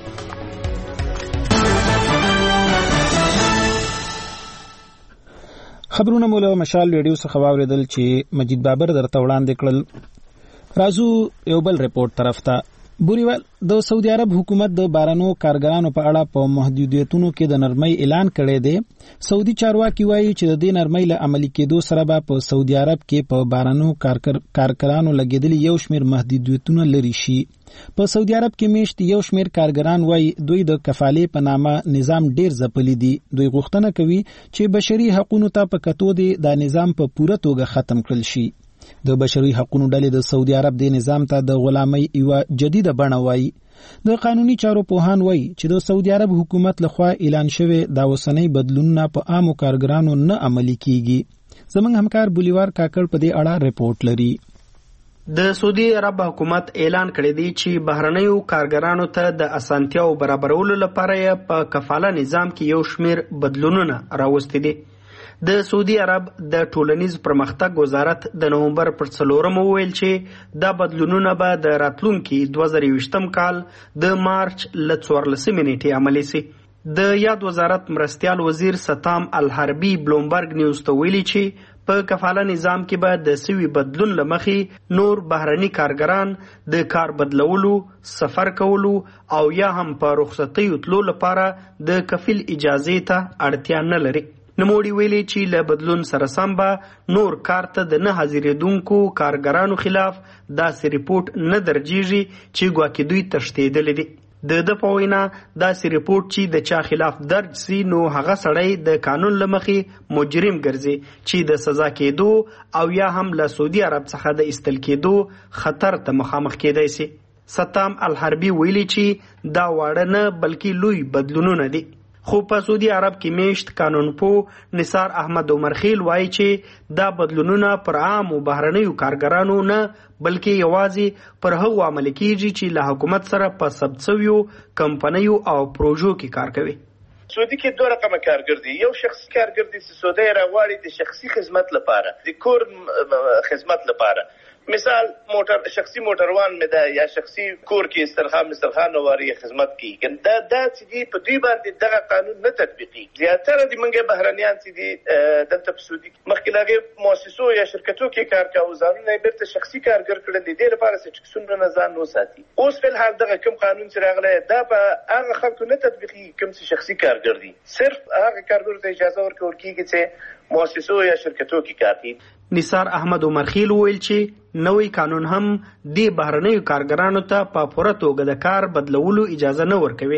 خبرونه مو له مشال ریډیو څخه واورېدل چې مجید بابر درته وړاندې کړل. راځو یو بل رپورټ طرف ته. بوریوال د سعودي عرب حکومت د بارانو کارګرانو په اړه په محدودیتونو کې د نرمۍ اعلان کړی دی. سعودي چارواکي وایي چې د دې نرمۍ له عملي کېدو سره به په سعودي عرب کې په بارانو کارګرانو لګېدلي یو شمېر محدودیتونه لرې شي. په سعودي عرب کې میشت یو شمېر کارګران وایي دوی د کفالې په نامه نظام ډیر ځپلي دي. دوی غوښتنه کوي چې بشري حقوقو ته په کتو دي دا نظام په پوره توګه ختم کړل شي. د بشري حقوقو ډلې د سعودي عرب د نظام ته د غلامۍ یو جديده بڼه وایي. د قانوني چارو پوهان وایي چې د سعودي عرب حکومت لخوا اعلان شوی دا اوسنۍ بدلونونه په عامو کارګرانو نه عملي کیږي. زموږ همکار بولیوار کاکړ په دې اړه رپورټ لري. د سعودي عرب حکومت اعلان کړی دی چې بهرنیو کارګرانو ته د اسانتیاو برابرولو لپاره په کفاله نظام کې یو شمېر بدلونونه راوستي دي. د سعودي عرب د ټولنیز پرمختګ وزارت د نومبر پر څلورم وویل چې دا بدلونونه به د راتلونکي دوه زره یوویشتم کال د مارچ له څوارلسمې نیټې عملي سي. د یاد وزارت مرستیال وزیر ستام الحربي بلومبرګ نیوز ته ویلي چې په کفاله نظام کې به د سوي بدلون لمخې نور بهرني کارګران د کار بدلولو، سفر کولو او یا هم په رخصتیو تلو لپاره د کفیل اجازې ته اړتیا نه لري. نموړي ویلي چې له بدلون سره سم به نور کار ته د نه حاضرېدونکو کارګرانو خلاف داسې ریپورټ نه درجیږي چې ګواکې دوی تښتېدلي دي. د ده په وینا داسې ریپورټ چې د چا خلاف درج سي نو هغه سړی د قانون له مخې مجرم ګرځي چې د سزا کېدو او یا هم له سعودي عرب څخه د ایستل کېدو خطر ته مخامخ کېدای سي. ستام الحربي ویلي چې دا واړه نه بلکې لوی بدلونونه دي. خو په سعودي عرب کې میشت قانونپو نثار احمد عمرخیل وایي چې دا بدلونونه پر عامو بهرنیو کارګرانو نه بلکې یوازې پر هغو عملي کیږي چې له حکومت سره په ثبت شویو کمپنیو او پروژو کې کار کوي. سعودي کې دوه رقمه کارګر دي. یو شخصي کارګر دي چې سعودي راغواړي د شخصي خدمت لپاره، د کور خدمت لپاره. مثال موټر شخصي موټروان مې ده یا شخصي کور کې استرخان مسترخان واري خدمت کوي دا دا چې دی په دوی باندې دغه قانون نه تطبیقي زیاتره د منګه بهرنیان چې دی دلته په سعودي مخکې لاغه مؤسسو یا شرکتو کې کار کوي ځانونه بیرته شخصي کارګر کړل دي د لپاره چې څومره نه ځان نو ساتي اوس په حال دغه کوم قانون چې راغلی دا په هغه خلکو نه تطبیقي کوم چې شخصي کارګر دي صرف هغه کارګر ته اجازه ورکول کیږي چې مؤسسو یا شرکتو کې کار کوي. نثار احمد عمرخیل ویل چې نوې قانون هم د بهرنیو کارګرانو ته په پوره توګه د کار بدلولو اجازه نه ورکوي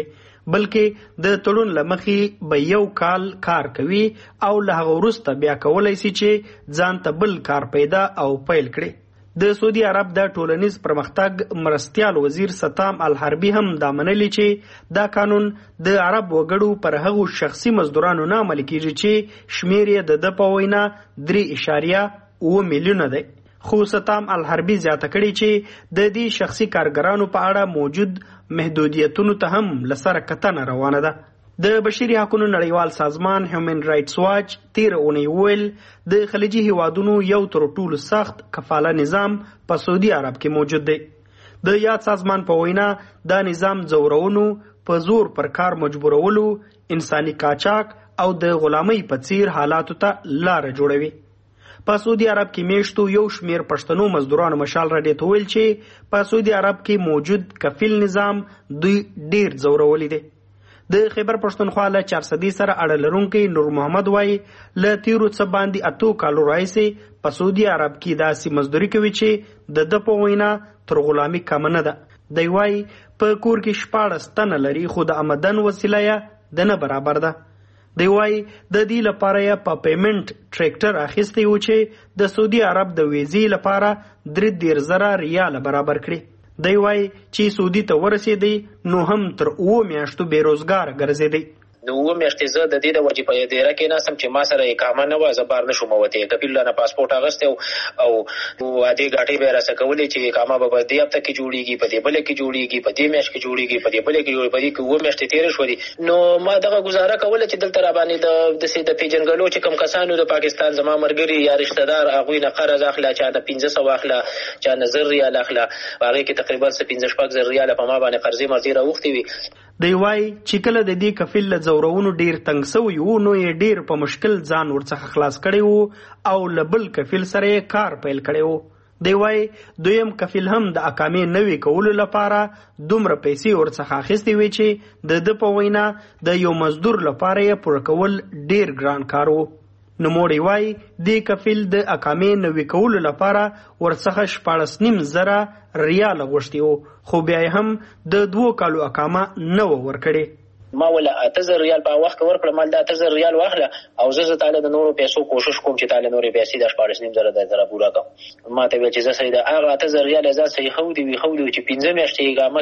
بلکې د تړون لمخې به یو کال کار کوي او له هغه وروسته بیا کولای شي چې ځان ته بل کار پیدا او پیل کړي. د سعودي عرب د ټولنیز پرمختګ مرستیال وزیر ستام الحربي هم دا منلي چې دا قانون د عرب وګړو پر هغو شخصي مزدورانو نه عملي کیږي چې شمیر یې د د په وینا درې اشاریه اوه میلیونه دی. خو ستام الحربي زیاته کړي چې د دې شخصي کارګرانو په اړه موجود محدودیتونو ته هم لسره کتنه روانه ده. د بشري حقوقو نړیوال سازمان هیومن رائټس واچ تیر اونۍ ویل د خلیجي هیوادونو یو تر ټولو سخت کفاله نظام په سعودي عرب کې موجود دی. د یاد سازمان په وینا دا نظام ځورونو په زور پر کار مجبورولو انساني قاچاق او د غلامۍ په څیر حالاتو ته لار جوړوي. په سعودي عرب کې میشتو یو شمیر پښتنو مزدورانو مشال راډیو ته ویل چې په سعودي عرب کې موجود کفیل نظام دوی ډیر ځورولي دی. د خیبر پښتونخوا له چارسدي سره اړه لرونکي نور محمد وایي له تیرو څه باندې اتو کالو راهیسې په سعودي عرب کې داسې مزدوري کوي چې د ده په وینا تر غلامي کمه نه ده. دی وایي په کور کې شپاړس تنه لري خو د آمدن وسیله یې د نه برابر ده. دی وایي د دې لپاره یې په پیمنټ ټریکټر اخیستی و چې د سعودي عرب د ویزې لپاره درې دېرش زره ریاله برابر کړي. دی وایي چې سعودي ته ورسېدی نو هم تر اوه میاشتو بېروزګاره ګرځېدی. د اوه میاشتې زه د دې د وجې په دیره کې ناستم چې ما سره اقامه نه وه زه بار نه شوم وتی کفیل نه پاسپورټ اخیستی او عادي ګاټۍ به یې راسه کولې چې اقامه به په دې هفته کې جوړېږي په دې بله کې جوړېږي په دې میاشت کې جوړېږي په دې بله کې جوړېږي په دې کې اوه میاشتې تېرې شولې نو ما دغه ګزاره کوله چې دلته راباندې د داسې د پېژنګلو چې کوم کسانو د پاکستان زما ملګري یا رشته دار هغوی نه قرض اخله چا نه پنځه سوه اخله چا نه زر ریال اخله په هغې کې تقریبا څه پنځه شپږ زر ریاله په ما باندې قرضې مرضې راوښتې وي. دی وایي چې کله د دې کفیل له ځورونو ډیر تنګ سوی وو نو یې ډیر په مشکل ځان ورڅخه خلاص کړی وو او له بل کفیل سره یې کار پیل کړی وو. دی وایي دویم کفیل هم د اقامې نوي کولو لپاره دومره پیسې ورڅخه اخیستې وې چې د ده په وینا د یو مزدور لپاره یې پوره کول ډیر ګران کار وو. نوموړی وایي دې کفیل د اقامې نوي کولو لپاره ورڅخه شپاړس نیم زره ریاله غوښتي وو خو بیا یې هم د دوو کالو اقامه نه وه ورکړې. ما ولا اته زر ریال په وخت کې ورکړه مال د اته زر ریال واخله او زه زه تعالی د نورو پیسو کوشش کوم چې تعالی نورې پیسې د شپاړس نیم زره د زره پوره کړم. ما ته ویل چې زه صحیح ده هغه اته زر ریال زه صحیح خو دی وي خو دی چې پنځه میاشتې اقامه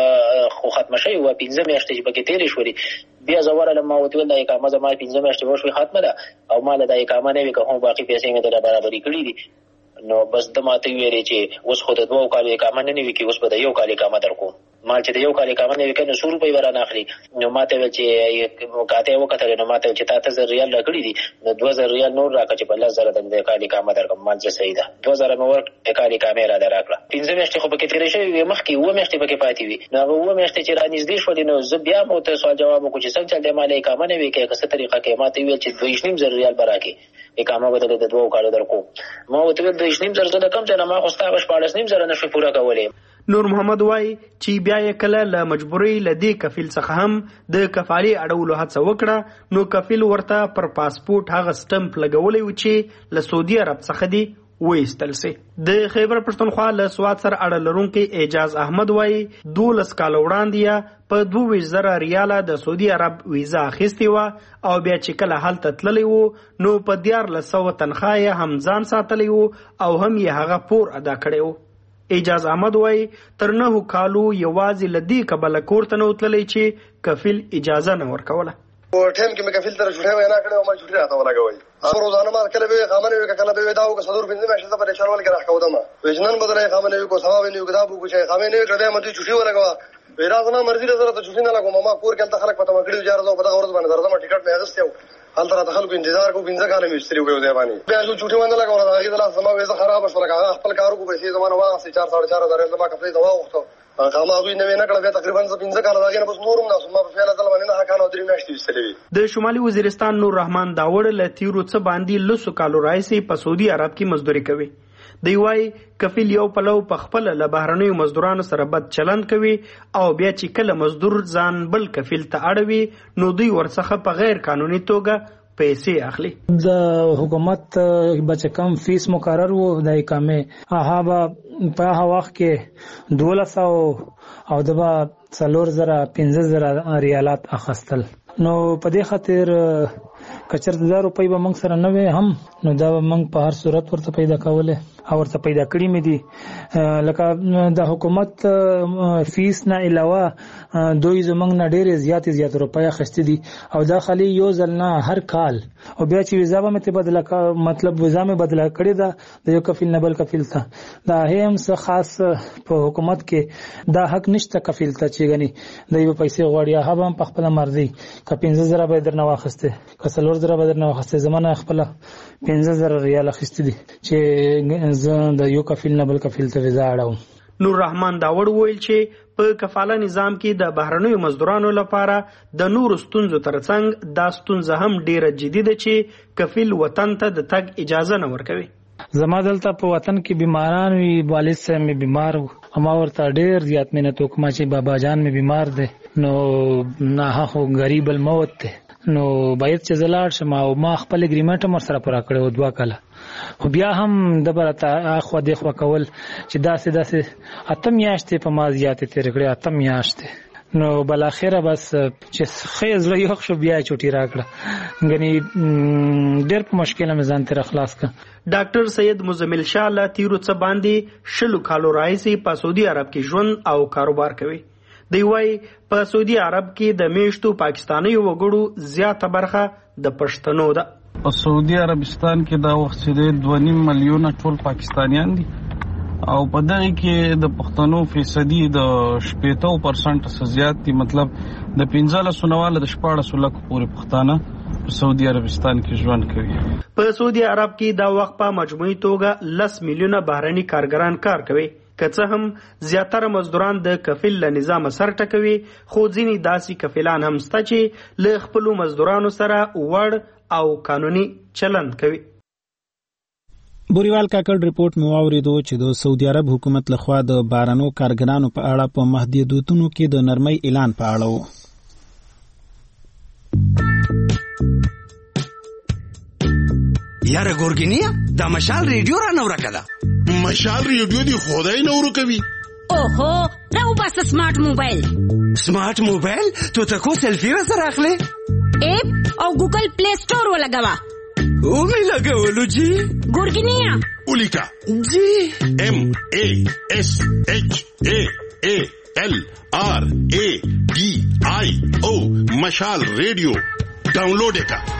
کې خو ختمه شوې وه پنځه میاشتې چې پکې تېرې شولې بیا زه ورغلم ما ورته ویل دا اقامه زما پنځه میاشتې وشوې ختمه ده او ما له دا اقامه نه وي که هم باقي پیسې مې درله برابري کړي دي نو بس ده ماته ویلې چې اوس خو د دوو کالو اقامه نه نوي کړي اوس به د یو کال اقامه در کوم مال چې د یو کال اقامه نوي کړي نو څو روپۍ به رانه اخلي. نو ماته ویل چې کاته یې وکتلې نو ماته ویل چې تا اته زر ریال راکړي دي نو دوه زره ریال نور راکړه چې په لس زره د کال اقامه در کړم. مال چې صحیح ده دوه زره مې ورکړه کال اقامې را ده راکړه پنځه میاشتې خو پکې تېرې شوې وې مخکې اووه میاشتې پکې پاتې وي نو هغه اووه میاشتې چې را نږدې شولې نو زه بیا مو ورته سوال جواب وکړو چې څنګه چل دی ما له اقامه نه وي کړې که څه طریقه کې ماته ویل چې دوه نیم زره ریال به راکړې اقامه به د دوو کالو در کوم. ما ورته ویل دوه نیم زره زه د کم ځای نه ما خو ستا هغه شپاړس نیم زره نه شوې پوره کولی. نور محمد وایي چې بیا یې کله له مجبورۍ له دې کفیل څخه هم د کفالې اړولو هڅه وکړه نو کفیل ورته پر پاسپورټ هغه سټمپ لګولی و چې له سعودي عرب څخه دی وایستل سي. د خیبر پښتونخوا له سوات سره اړه لرونکي اعجاز احمد وایي دولس کاله وړاندې په دوه ویشت زره ریاله د سعودي عرب ویزا اخیستې وه او بیا چې کله هلته تللی و نو په دیارلس سوه تنخواه یې هم ځان ساتلی و او هم یې هغه پور ادا کړی و. اعجاز احمد وایي تر نهو کالو یوازې له دې کبله کور ته نه وتللی چې کفیل اجازه نه ورکوله. په ټیم کې مې کفیل ته چوټۍ وینا کړې او ما چوټۍ راته ولګوئ هغه روزانه ما کله به اقامه نه وي که کله به دا وکړه څلور پنځه میاشتې زه په ریچارول کې راښکودم وایي نن به درې اقامه نه وي کو سبا به نه وي که دا به وکړو چې اقامې نه وي کړه بیا مې دوی چوټۍ ولګوه وایي را زما مرضي ده زه راته چوټۍ نه لګوم ما کور کې هلته خلک په تمه کړي وو چې یاره زه په دغه ورځ باندې درځم ټکټ مې اخیستی و هلته راته خلکو انتظار کوو پنځه کاله مې ایستلي وو یو ځای باندې بیا زه چوټي ونه لګوله د هغې د لاسه زما ویزه خرابه شوله که هغه خپل کار وکړو پیسې زما نه واخېستې چار ساړه چار هزار زما کپړې ته واغوښته هغه هغوی نوې نه کړه بیا تقریبا زه پنځه کاله د هغې نه بس نور هم ناست ما په فعله ځل باندې نهه کاله او درې میاشتې ایستلې وي. د شمالي وزیرستان نور رحمان داوړ له تیرو څه باندې لسو کالو راهیسې په سعودي عرب کې مزدوري کوي. دی وايي کفیل یو پلو په خپله له بهرنیو مزدورانو سره بد چلند کوي او بیا چې کله مزدور ځان بل کفیل ته اړوي نو دوی ورڅخه په غیر قانوني توګه پیسې اخلي. د حکومت بچ کم فیس مقرر وو د اقامه هغه به په هغه وخت کې دولس سو او د به څلور زره پنځه زره ریالات اخیستل نو په دې خاطر کچر د زر روپۍ به موږ سره نه وي هم نو دا به موږ په هر صورت ورته پیدا کوله او ورته پیدا کړي مې دي لکه د حکومت فیس نه علاوه دوی زموږ نه ډېرې زیاتې زیات روپۍ اخیستې دي او دا خالي یو ځل نه هر کال او بیا چې ویزا به مې ته بدله مطلب ویزا مې بدله کړې ده د یو کفیل نه بل کفیل ته دا هم څه خاص په حکومت کې دا حق نشته کفیل ته چې ګني دوی به پیسې غواړي هغه هم په خپله مرضي که پنځه زره به یې درنه واخیستې که څلور زره به درنه واخیستې زما نه خپله پنځه زره ریال اخیستې دي چې زه د یو کفیل نه بل کفیل ته ویزا اړوم. نور رحمان داوړ وویل چې په کفاله نظام کې د بهرنیو مزدورانو لپاره د نورو ستونزو ترڅنګ دا ستونزه هم ډیره جدي ده چې کفیل وطن ته د تګ اجازه نه ورکوي. زما دلته په وطن کې بیماران وي والد صاحب مې بیمار و اما ورته ډیر زیات مینت وکړم چې بابا جان مې بیمار دی نو نه خو غریب الموت دی نو باید چې زلاړ شم او ما خپل اګریمنټ هم سره پوره کړو دوه کاله خو بیا هم د برته اخو د خو کول چې داسې داسې اته میاشتې په ما زیاتې تیر کړې اته میاشتې نو بل اخره بس چې خیز له یو شو بیا چوټي راکړه غني ډېر په مشکل مې ځان تر خلاص ک. ډاکټر سید مزمل شاه لا تیرو څه باندې شلو کالو راځي په سعودي عرب کې ژوند او کاروبار کوي. دی وايي په سعودي عرب کې د میشتو پاکستاني وګړو زیاته برخه د پښتنو ده. په سعودي عربستان کې دا وخت چې دوه نیم میلیونه ټول پاکستانیان دي او په دغه کې د پښتنو فیصدي د شپږ پرسنټ څخه زیات دي مطلب د پنځلس نواله د شپاړس لکو پورې پښتانه په سعودي عربستان کې ژوند کوي. په سعودي عرب کې دا وخت په مجموعي توګه لس میلیونه بهرني کارګران کار کوي که څه هم زیاتره مزدوران د کفیل له نظام سر ټکوي خو ځینې داسې کفیلان هم شته چې له خپلو مزدورانو سره وړ او قانوني چلند کوي. بوریوال کاکړ رپورټ مو واوریدو چې د سعودي عرب حکومت لخوا د بارانو کارګرانو په اړه په محدودیتونو کې د نرمۍ اعلان په اړه و. یاره ګورګینیا دا مشال ریډیو را نو راکړه. مشال ریډیو دی خدای نو ورکوي. اوهو راو بس سمارټ موبایل. سمارټ موبایل ته تاسو سلفي را سره اخلي اپ او ګوګل پلی سٹور ولګوا او مې لګولو جی ګورګینیا اولیکا جی ام ا اس اچ ا ا ال آر ا ډي آی او مشال ریډیو ډاونلوډ وکړه.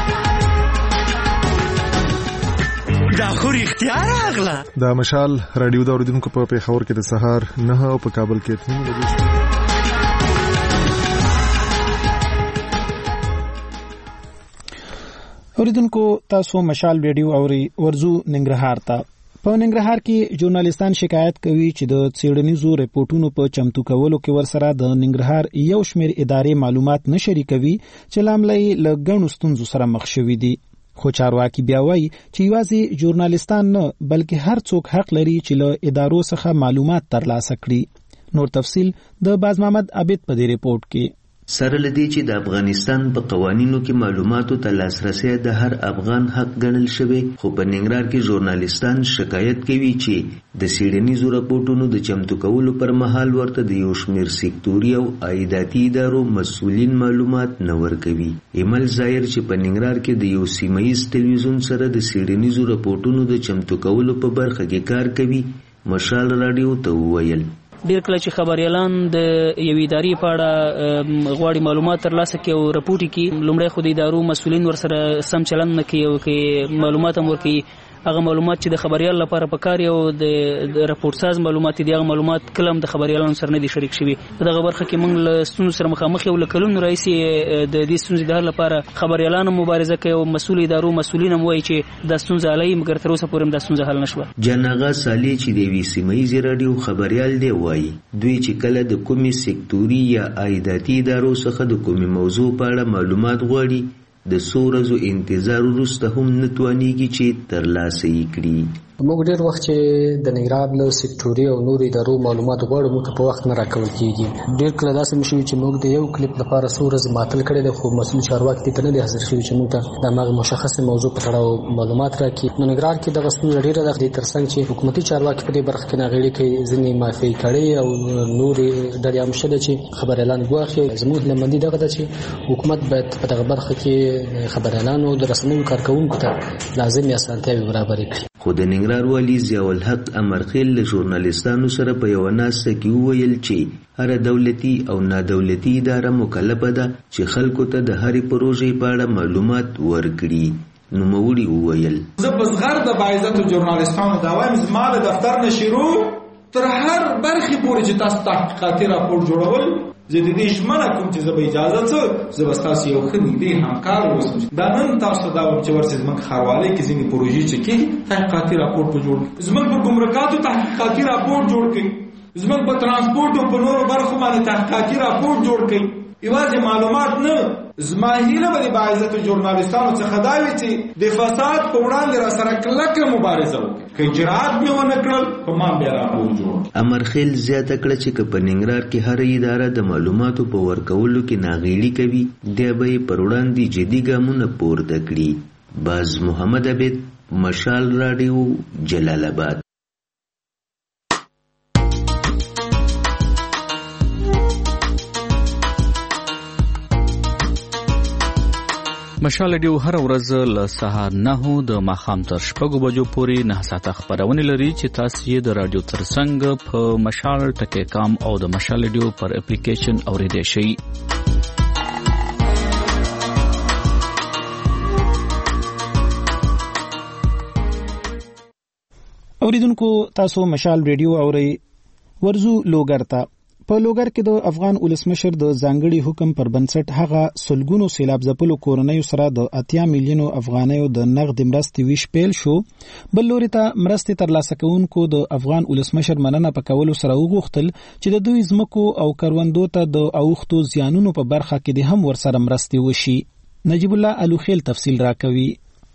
دا خو اختیار اغلا دا مشال رادیو دا اوریدونکو په پیښور کې د سهار نه او په کابل کې تیم د اوریدونکو تاسو مشال رادیو اوري ورزو ننګرهار ته. په ننګرهار کې ژورنالیستان شکایت کوي چې د څېړنیزو ریپورتونو په چمتو کولو کې ورسره د ننګرهار یو شمېر ادارې معلومات نه شریکوي چې لامل یې له ګڼو ستونزو سره مخ شوي دي. خو چارواکي بیا وایي چې یوازې ژورنالیستان نه بلکې هر څوک حق لري چې له ادارو څخه معلومات ترلاسه کړي. نور تفصیل د باز محمد عابد په دې ریپورت کې. سره لدی چې د افغانستان په قوانینو کې معلوماتو ته لاسرسي د هر افغان حق ګڼل شوی خو په ننګرهار کې ژورنالیستان شکایت کوي چې د سیډنیزو راپورټونو د چمتو کولو پر مهال ورته د یو شمېر سکتوري او عایداتي ادارو مسؤلین معلومات نه ورکوي. ایمل ظاهر چې په ننګرهار کې د یو سیمایي ټلویزیون سره د سیډنیزو راپورټونو د چمتو کولو په برخه کې کار کوي مشال رادیو ته وویل ډیر کله چې خبريالان د یوې ادارې په اړه غواړي معلومات ترلاسه کړي او راپورټ کړي لومړی خو د ادارو مسؤلین ورسره سم چلند نه کوي او کې معلومات هم ورکوي هغه معلومات چې د خبريال لپاره پکاري او د راپورټ ساز معلومات دي هغه معلومات کلم د خبريالانو سره نه دي شریک شوي. دغه برخه کې موږ له ستونزو سره مخامخ یو لکلونو رئیسي د دې ستونزې د حل لپاره خبريالانو مبارزه کوي او مسؤل ادارو مسؤلین هم وایي چې د ستونزې حل یې مګر تر اوسه پورې د ستونزې حل نشوه. جناغه سالي چې د وی سیمایي رادیو خبريال دی وایي دوی چې کله د کومي سېکټوري یا عایداتي ادارو څخه د کومي موضوع په اړه معلومات غواړي د څو ورځو انتظار وروسته هم نه توانیږي چې ترلاسه یې کړي. موږ ډېر وخت چې د نګران له سېکټوري او نورو ادارو معلومات غواړو موږ په وخت نه راکول کېږي. ډېر کله داسې مشوي چې موږ د یو کلیپ لپاره څو ورځې معطل کړی دی خو مسؤل چارواکي ته نه دی حاضر شوي چې موږ ته د هماغې مشخصې موضوع په تړاو معلومات راکړي. نو نګران کې دغه ستونزه ډېره ده. دې تر څنګ چې حکومتي چارواکي په دې برخه کې ناغېړي کوي ځینې معافي کړي او نورې ډلې هم شته چې خبريالان ګواښي. زموږ هیلهمندي دغه ده چې حکومت باید په دغه برخه کې خبريالانو د رسنیو کارکوونکو ته لازمې اسانتیاوې برابرې کړي. خو د ننګرهار والي ضیاءالحق امرخیل له ژورنالیستانو سره په یوه ناسته کې وویل چې هره دولتي او نادولتي اداره مکلفه ده چې خلکو ته د هرې پروژې په اړه معلومات ورکړي. نوموړي وویل زه په زغر د باعزتو ژورنالیستانو دا وایم زما د دفتر نه شروع تر هر برخې پورې چې تاسو تحقیقاتي راپور جوړول زه د دې ژمنه کوم چې زه به اجازه څه زه به ستاسو یو ښه نږدې همکار اوسم. دا نن تاسو ته دا وایم چې ورسې زموږ ښاروالۍ کې ځینې پروژې چې کېږي تحقیقاتي راپور په جوړ کړي، زموږ په ګمرکاتو تحقیقاتي راپور جوړ کړي، زموږ په ترانسپورټ او په نورو برخو باندې تحقیقاتي راپور جوړ کړي. یوازې معلومات نه، زما هیله به د باعزتو ژورنالیستانو څخه دا وي چې د فساد په وړاندې را سره کلکه مبارزه وکړي. که اجرات مې ونه کړل په ما بیا راپور جوړ. امرخیل زیاته کړه چې که په ننګرهار کې هره اداره د معلوماتو په ورکولو کې ناغېړي کوي بیا به یې پر وړاندې جدي ګامونه پورته کړي. باز محمد عبید، مشال راډیو، جلال آباد. مشال ډیو هر ورځ له سهار نهو د ماښام تر شپږو بجو پورې نه ساعته خبرونه لري چې تاسو یې د رادیو ترڅنګ په مشال ټکی کام او د مشال ډیو پر اپلیکیشن اوریدئ شئ. اوریدونکو تاسو مشال ریډیو اورئ. ورزو لوګر ته په لوګر کې د افغان ولسمشر د ځانګړي حکم پر بنسټ هغه سلګونو سیلاب ځپلو کورنیو سره د اتیا میلیونو افغانیو د نغد مرستې ویش پیل شو. بل لوري ته مرستې ترلاسه کوونکو د افغان ولسمشر مننه په کولو سره وغوښتل چې د دوی ځمکو او کروندو ته د اوښتو زیانونو په برخه کې د هم ورسره مرستې وشي. نجیب الله الوخیل تفصیل راکوي.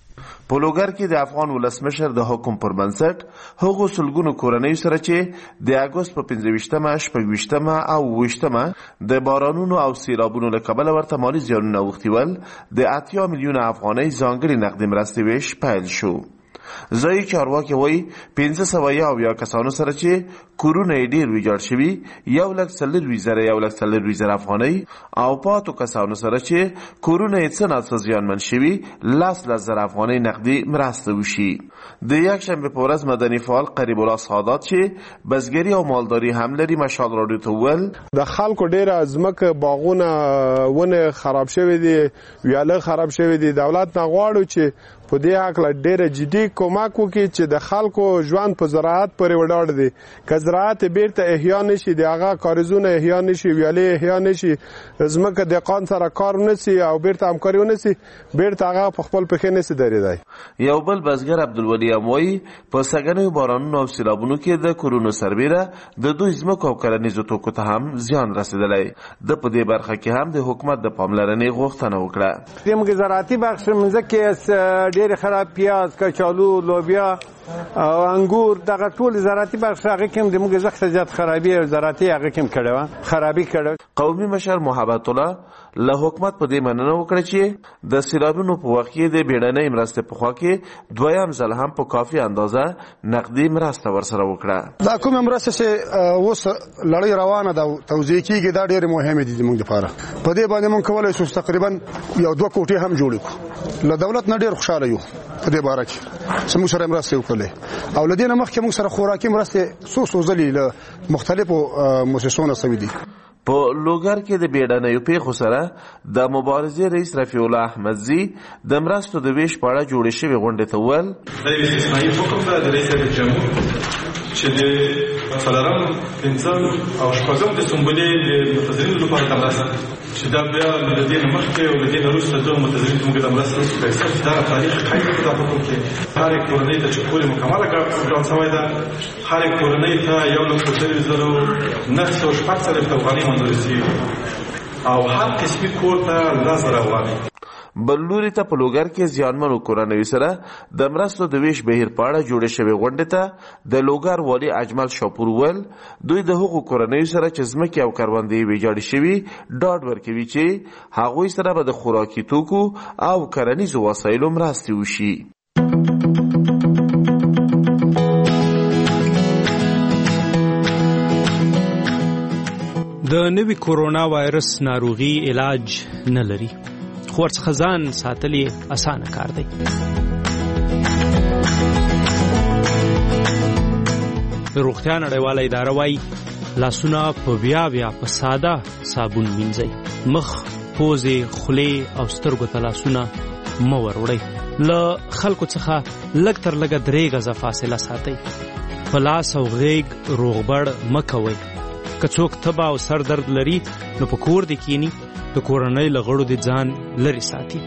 په لوګر کې د افغان ولسمشر د حکم پر بنسټ هغو سلګونو کورنیو سره چې د اګوست په پنځه ویشتمه، شپږ ویشتمه او اووه ویشتمه د بارانونو او سیلابونو له کبله ورته مالي زیانونه اوښتي ول، د اتیا میلیونه افغانۍ ځانګړي نقدي مرستې ویش پیل شو. ځایي چارواکي وایي پنځه سوه اویا کسانو سره چې کورونه یې ډېر ویجاړ شوي یو لک څلرویشت زره یو لک څلرویشت زره افغانۍ او پاتو کسانو سره چې کورونه یې څه ناڅه زیانمن شوي لس لس زره افغانۍ نقدي مرسته وشي. د یکشنبې په ورځ مدني فعال قریب الله سعادت چې بزګري او مالداري هم لري مشال راډیو ته وویل د خلکو ډېره ځمکه باغونه ونه خراب شوي دي، ویاله خراب شوي دي. دولت نه غواړو چې په دې هکله ډېره جدي کومک وکړي چې د خلکو ژوند په زراعت پورې ولاړ دی. که زراعت بیرته احیا نشي، د هغه کاریزونه احیا نشي، ویالې احیا نشي، ځمکه دهقان سره کار ونسي او بیرته همکاري ونسي، بیرته هغه په خپل پښې نسي درېدی. یو بل بزګر عبدالولي هم وایي په سږنیو بارانونو او سیلابونو کې د کورونو سربیره د دوی ځمکو او کرنیزو توکو ته هم زیان رسېدلی. د په دې برخه کې هم د حکومت د پاملرنې غوښتنه وکړه. زموږ زراعتي بخش مځکې ډېر خراب، پیاز، کچالو، لوبیا او انګور، دغه ټول زراعتي بخش هغه کې د موږ زخه زیات خرابي او زراعتي هغه کې کړه و خرابي کړه. قومي مشر محبت الله له حکومت په دې مننه وکړه چې د سیلابونو په وخت کې د بیړنۍ مرستې په خوا کې دویم ځل هم په کافي اندازه نقدي مرسته ورسره وکړه. دا کومه مرسته چې اوس لړۍ روانه ده توزیع کیږي دا ډېر مهمه دي زموږ لپاره. په دې باندې موږ کولای شو تقریبا یو دوه کوټې هم جوړ کړو. له دولت نه ډېر خوشاله یو په دې باره کې چې موږ سره مرسته وکړلې او له دې نه مخکې موږ سره خوراکي مرستې څو څو ځلې له مختلفو مؤسسونو سوي دي. په لوګر کې د بیړنیو پیښو سره د مبارزې رئیس رفیع الله احمدزي د مرستو د ویش په اړه جوړې شوې غونډې ته وویل دا یو استثنایي حکم دی د رئیس جمهور چې د څلورم پنځم او شپږم د سنبلې د متظرینو لپاره د مرستې چې دا بیا د دې نه مخکې او د دې نه وروسته دوه متظرین موږ د مرستې پیسې دا تاریخ ښایي دا حکم کې هر کورنۍ ته چې پورې مکمله ګران شوی ده هر کورنۍ ته یو لک درې زره نه سوه شپږ څلوېښت افغانۍ منظورې شوي او هر قسمي کور ته لس زره افغانۍ. بل لوري ته په لوګر کې زیانمنو کورنیو سره د مرستو د ویش بهیر په اړه جوړې شوې غونډې ته د لوګر والي اجمل شاپور ویل دوی د هغو کورنیو سره چې ځمکې او کروندې ویجاړې شوي ډاډ ورکوي چې هغوی سره به د خوراکي توکو او کرنیزو وسایلو مرستې وشي. د نوي کورونا وایرس ناروغي علاج نه لري خو ورڅخه ځان ساتل یې اسانه کار دی. روغتیا نړیواله اداره وایي لاسونه په بیا بیا په ساده صابون مینځئ. مخ، پوزې، خولې او سترګو ته لاسونه مه وروړئ. له خلکو څخه لږ تر لږه درې غزه فاصله ساتئ. په لاس او غیږ روغبړ مه کوئ. که څوک تبه او سر درد لري نو په کور دې کینی د کورنۍ له غړو دې ځان لرې ساتي.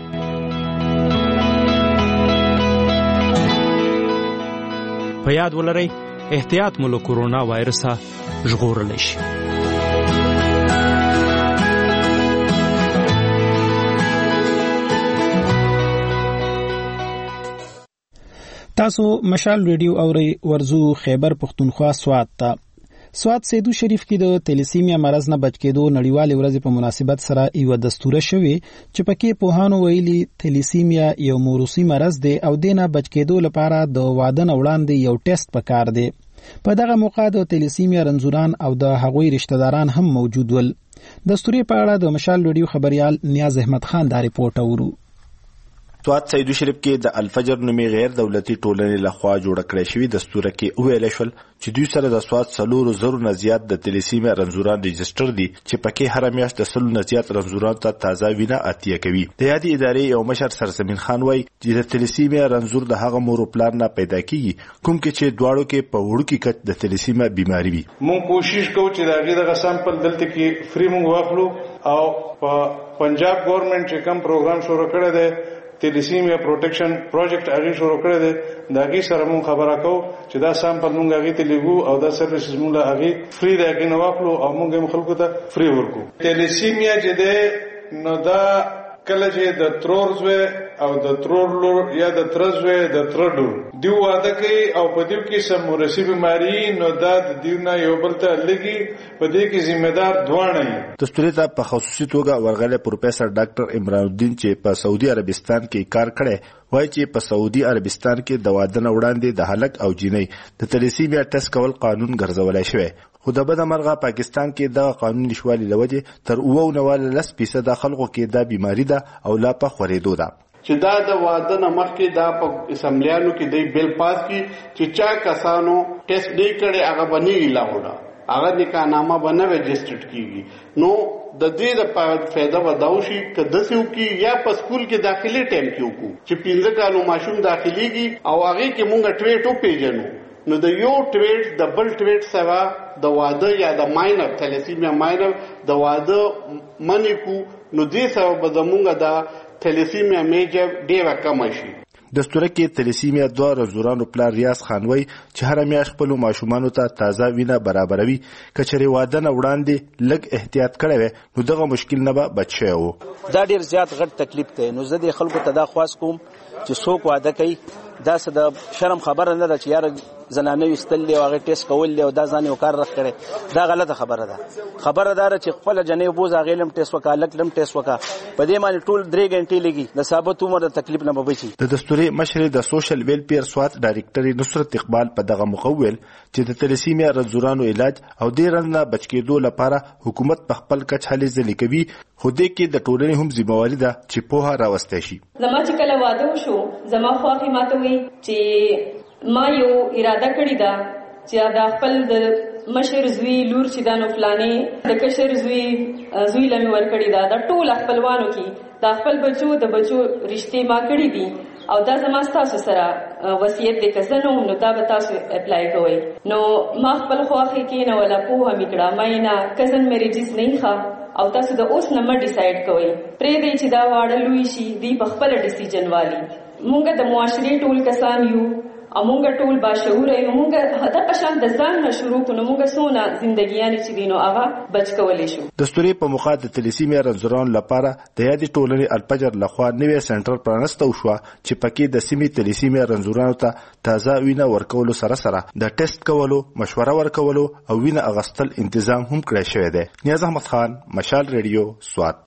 په یاد ولرئ احتیاط مو له کورونا وایرسه ژغورلی شي. تاسو مشال ریډیو اورئ. ورزو خیبر پختونخوا سوات ته. سوات سیدو شریف کې د تلیسیمیا مرض نه بچ کېدو نړیوالې ورځې په مناسبت سره یو دستوره شوې چې پکې پوهانو ویلي تلیسیمیا یو موروثي مرض دی او دینه بچ کېدو لپاره د واده نه وړاندې یو ټیسټ پکار دی. په دغه موقع د تلیسیمیا رنځوران او د هغوی رشتہ داران هم موجود ول. دستوري په اړه د مشال ریډیو خبريال نیاز احمد خان دا ریپورت اورو. سوات سیدو شریف کې د الفجر نومي غیر دولتي ټولنې لخوا جوړ کړی شوی دستوره کې ویل شول چې دوی سره د سوات سلورو زرو نه زیات د تلیسیمیا رنځوران رجسټر دي چې پکې هر میاشت د سلو نه زیات رنځوران ته تازه وینه عطیه کوي. د یادې ادارې یو مشر سرزمین خان وایي چې د تلیسیمیا رنځور د هغه مور او پلار نه پیدا کیږي کوم کې چې دواړو کې په وړوکي کچ د تلیسیمیا بیماری وي. مونږ کوشش کوو چې دا غي د سامپل دلته کې فری مونږ واخلو او په پنجاب ګورنمنت چې کوم پروګرام شروع کړی دی تلیسیمیا پروټیکشن پروجیکټ هغه شروع کړی دی دا غي سره مونږ خبره کوو چې دا سامپل مونږ هغه ته لګو او دا سرویسز مونږ هغه فری راګي نو واخلو او مونږ هم خلکو ته فری ورکو. تلیسیمیا چې ده نو دا کله چې د ترورزوي او د ترورلور یا د ترزوي د ترډو دی واده کوي او په دې کې سم ورسي بیماری نو دا د دیونه یو بل ته لګي په دې کې ذمہ دار دوانه وي. دستوري ته په خصوصي توګه ورغله پروفیسور ډاکټر عمران الدین چې په سعودي عربستان کې کار کړي وایي چې په سعودي عربستان کې د واده نه وړاندې د هلک او جینۍ د تلیسیمیا ټیسټ کول قانون ګرځولای شوی خو د بده مرغه پاکستان کې د قانون نشوالي لوجه تر اوو نواله لس فیصد خلکو کې دا بیماری ده او لا په خورېدو ده. چې دا د واده نه مخکې دا په اسمبلیانو کې دی بل پاس کی چې چا کسانو ټیسټ نه کړي هغه باندې لاوړه هغه نکاحنامه باندې رجسټرډ کیږي. نو د دې د فائدہ وداوشي کده سيو کی یا په سکول کې داخلي ټیم کې وکړو چې پنځه کالو ماشوم داخليږي او هغه کې مونږ ټویټو پیژنو نو د یو ټویټ د بل ټویټ سره د واده یا د ماینر تلیسیمیا ماینر د واده منی کو نو دې سره به زمونږ د تلیسیمیا میجر ډیره کم شي. دستوره کې تلیسیمیا دوه رنځورانو پلار ریاض خان وایي چې هر میاشت خپل ماشومانو ته تازه وینه برابروي کچري واده نه وړاندې لږ احتیاط کړی وي نو دغه مشکل نه به بچ شي. دا ډیر زیات غټ تکلیف دی. نو زه د خلکو ته دا خواست کوم چې څوک واده کوي دا څه د شرم خبره نه ده چې یار زنانه وستل دی او هغه ټیسټ کول دی او دا ځان یو کار رخ کړي دا غلطه خبره ده. خبره ده چې خپل جنې بوز هغه لم ټیسټ وکا لکلم ټیسټ وکا په دې باندې ټول درې غنټې لګي د ثابت عمر د تکلیف نه بچي. د دستوري مشر د سوشل ویلفیر سوات ډایریکټر نصرت اقبال په دغه مقول چې د تلیسیمیا رنځورانو علاج او دې رنځ نه بچ کېدو لپاره حکومت په خپل کچ هلې ځلې کوي خو دې کې د ټولنې هم ذمہواری ده چې پوهه راوستي شي. زما چې کله واده وشو زما خواخې ماته وی چې ما یو اراده کړې ده چې دا خپل د مشر زوی لور چې دا نو فلانې د کشر زوی زوی لمه ورکړی دا د ټول خپلوانو کې دا خپل بچو د بچو رشتې ما کړی دي او دا زما تاسو سره وصیت دی که نو نو دا به تاسو اپلای کوئ. نو ما خپل خواخې کې نه ولا پوهه میکړه مې نه کزن میریجز نه ښه او تاسو د اوس نمبر ډیسایډ کوئ پرې دی چې دا واړه لوی شي دی په خپل ډیسیژن والی. مونږ د معاشري ټول کسان یو او مونږ ټول باشعور یو. مونږ هدا پشان د ځان نه شروع کړو مونږ سونه ژوندګیانې چې دینو هغه بچ کولې شو. دستوري په مخاط د تلیسیمیا رنځوران لپاره د یادې ټولنې الفجر لخوا نوې سنټر پرانسته شو چې پکې د سیمې تلیسیمیا رنځورانو ته تازه وینه ورکولو سره سره د ټیسټ کولو مشوره ورکولو او وینه اغستل تنظیم هم کړی شوی دی. نیاز احمد خان، مشال ریډیو، سوات.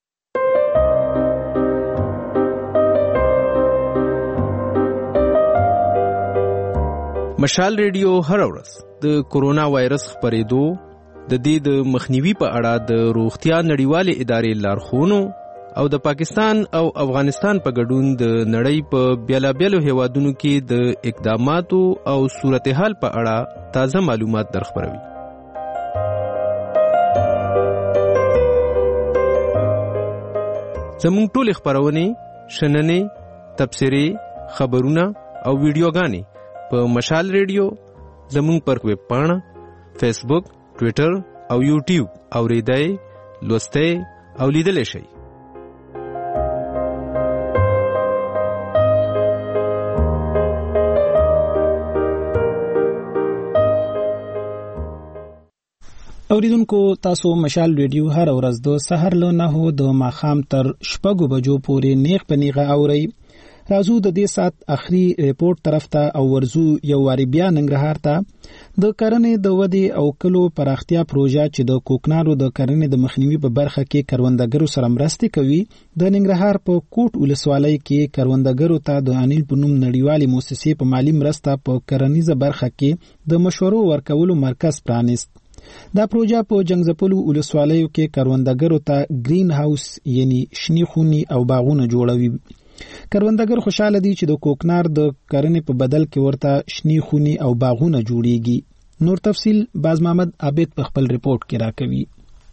مشال ریډیو هر ورځ د کورونا وایرس خپرېدو د دې د مخنیوي په اړه د روغتیا نړیوالې ادارې لارښوونو او د پاکستان او افغانستان په ګډون د نړۍ په بیلابیلو هیوادونو کې د اقداماتو او صورتحال په اړه تازه معلومات درخبروي. زموږ ټول خبرونه، شننې، تبصرې، خبرونه او ویډیوګانې په مشال ریډیو زموږ پر ویب پاڼه، فیسبوک، ټویټر او یوټیوب اوریدای، لوستای او لیدلی شئ. اوریدونکو تاسو مشال ریډیو هر ورځ د سحر له نهو د ماښام تر شپږو بجو پورې نیغ په نیغه اورئ. راځو د دې سات اخري ریپورت طرف ته او ورزو یو واری بیا ننګرهار ته د کرنې د ودی او کلو پراختیا پروژه چې د کوکنارو د کرنې د مخنیوي په برخه کې کروندګرو سره مرسته کوي. د ننګرهار په کوټ ولسوالۍ کې کروندګرو ته د انیل په نوم نړیوالې موسسې په مالی مرسته په کرنیزه برخه کې د مشورو ورکولو مرکز پرانیست. دا پروژه په جنگزپلو ولسوالیو کې کروندګرو ته گرین هاوس یعنی شنی خونی او باغونه جوړوي. کروندګر خوشاله دي چې د کوکنار د کرنې په بدل کې ورته شنی خونی او باغونه جوړیږي. نور تفصیل باز محمد عابد په خپل ریپورت کې راکوي.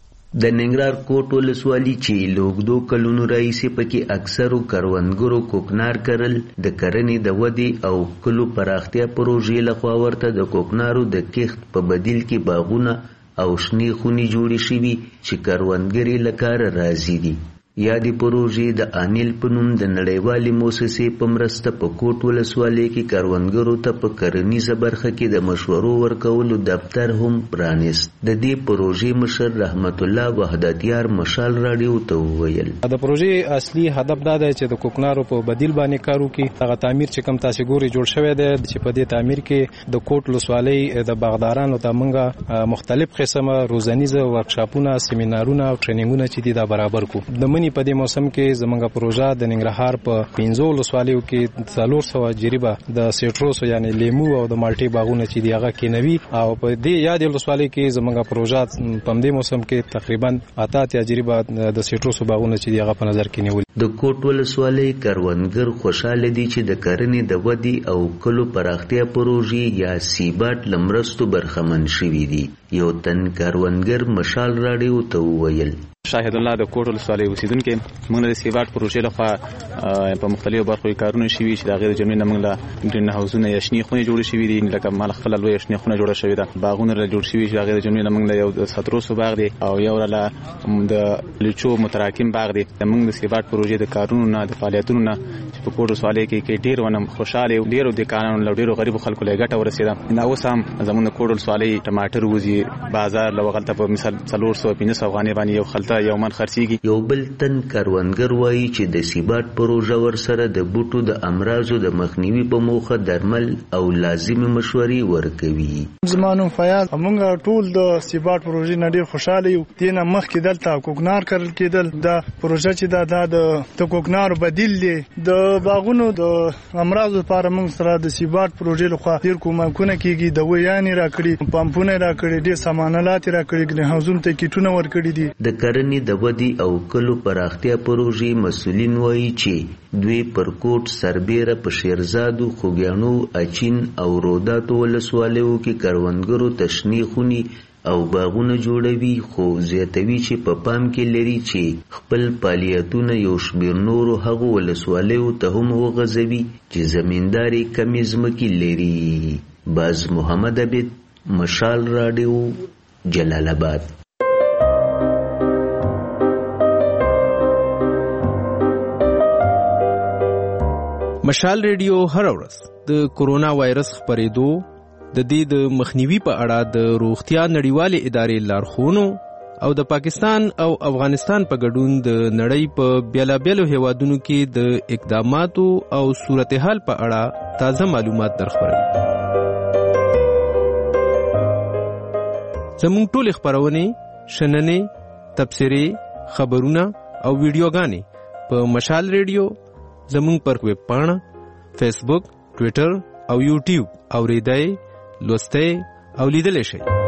د ننګرهار کوټ ولسوالي چې لوګدو کلونو راهیسې پکې اکثرو کروندګرو کوکنار کرل د کرنې د ودې او کلو پراختیا پروژې لخوا ورته د کوکنارو د کښت په بدیل کې باغونه او شنې خونې جوړې شوي چې کروندګر یې له کاره راضي دي. یادې پروژې د انیل په نوم د نړیوالې موسسې په مرسته په کوټ ولسوالۍ کې کروندګرو ته په کرنیزه برخه کې د مشورو ورکولو دفتر هم پرانیست. د دې پروژې مشر رحمت الله وحدتیار مشال راډیو ته وویل د پروژې اصلي هدف دا دی چې د کوکنارو په بدیل باندې کار وکړي. هغه تعمیر چې کوم تاسو ګوري جوړ شوی دی چې په دې تعمیر کې د کوټ ولسوالۍ د باغدارانو ته موږ مختلف قسمه روزنیزه ورکشاپونه، سیمینارونه او ټریننګونه چې دي دا برابر کو. د منی په دې موسم کې زمونږ پروژه د ننګرهار په پنځو ولسوالیو کې څلور سوه جریبه د سیټروس یعنی لیمو او د مالټې باغونه چې دی هغه کینوي او په دې یادې ولسوالۍ کې زمونږ پروژه په دې موسم کې تقریبا اته اتیا جریبه د سیټروس باغونه چې دی هغه په نظر کې نیول. د کوټ ولسوالۍ کروندګر خوشاله دي چې د کرنې د ودی او کلو پراختیا پروژې یا سیبات لمرستو برخمن شوي دي. یو تن کروندګر مشال راډیو ته وویل شاهد الله د کوټ ولسوالۍ اوسیدونکي موږ د سیبات پروژې لخوا په مختلفو برخو کې کارونه شوي چې د غیر جمعي نه موږ له ګرین هاوسونه یا شنې خونې جوړې شوي دي لکه مال خپل لوی شنې خونه جوړه شوې ده. باغونه له جوړ شوي چې د غیر جمعي نه موږ له یو د ستروسو باغ دی او یو له د لچو متراکم باغ دی. د موږ د سیبات پروژې د کارونو نه د فعالیتونو نه چې په کوټ ولسوالۍ کې ډېر ونم خوشاله ډېرو د قانون له ډېرو غریبو خلکو له ګټه ورسېده. دا اوس هم زموږ د کوټ ولسوالۍ ټماټر وځي بازار له وغلطه په مثال څلور سوه پنځه سوه افغانۍ باندې یو خلطه یو من خرڅېږي. یو بل تن کروندګر وایي چې د سیبات پروژه ورسره د بوټو د امراضو د مخنیوي په موخه درمل او لازمي مشورې ورکوي. زما نوم فیاض. موږ ټول د سیبات پروژې نه ډېر خوشاله یو. دینه مخکې دلته کوکنار کرل کېدل. دا پروژه چې دا د کوکنارو بدیل دی د باغونو د امراضو لپاره موږ سره د سیبات پروژې لخوا ډېر کومکونه کېږي. دوایانې راکړي، پمپونه راکړي، ډېر سامانالات راکړي، ګرین هاوسونو ته کیټونه ورکړي دي. د کرنې د ودې او کلو پراختیا پروژې مسؤلین وایي چې دوی پر کوټ، سربیره، په شیرزادو، خوږیاڼو، اچین او روداتو ولسوالیو کې کروندګرو ته شنې خونې او باغونه جوړوي، خو زیاتوي چې په پام کې لري چې خپل فعالیتونه یو شمېر نورو هغو ولسوالیو ته هم وغځوي چې زمینداري کمې ځمکې لري. باز محمد عبید، مشال راډیو، جلال آباد. مشال ریډیو هر ورځ د کورونا وایرس خپرېدو د دې د مخنیوي په اړه د روغتیا نړیوالې ادارې لارښوونو او د پاکستان او افغانستان په ګډون د نړۍ په بیلابیلو هیوادونو کې د اقداماتو او صورتحال په اړه تازه معلومات درخبروي. زموږ ټولې خپرونې، شننې، تبصرې، خبرونه او ویډیوګانې په مشال ریډیو، زموږ پر ویب پاڼه، فیسبوک، ټویټر او یوټیوب اوریدای، لوستای او لیدلی شئ.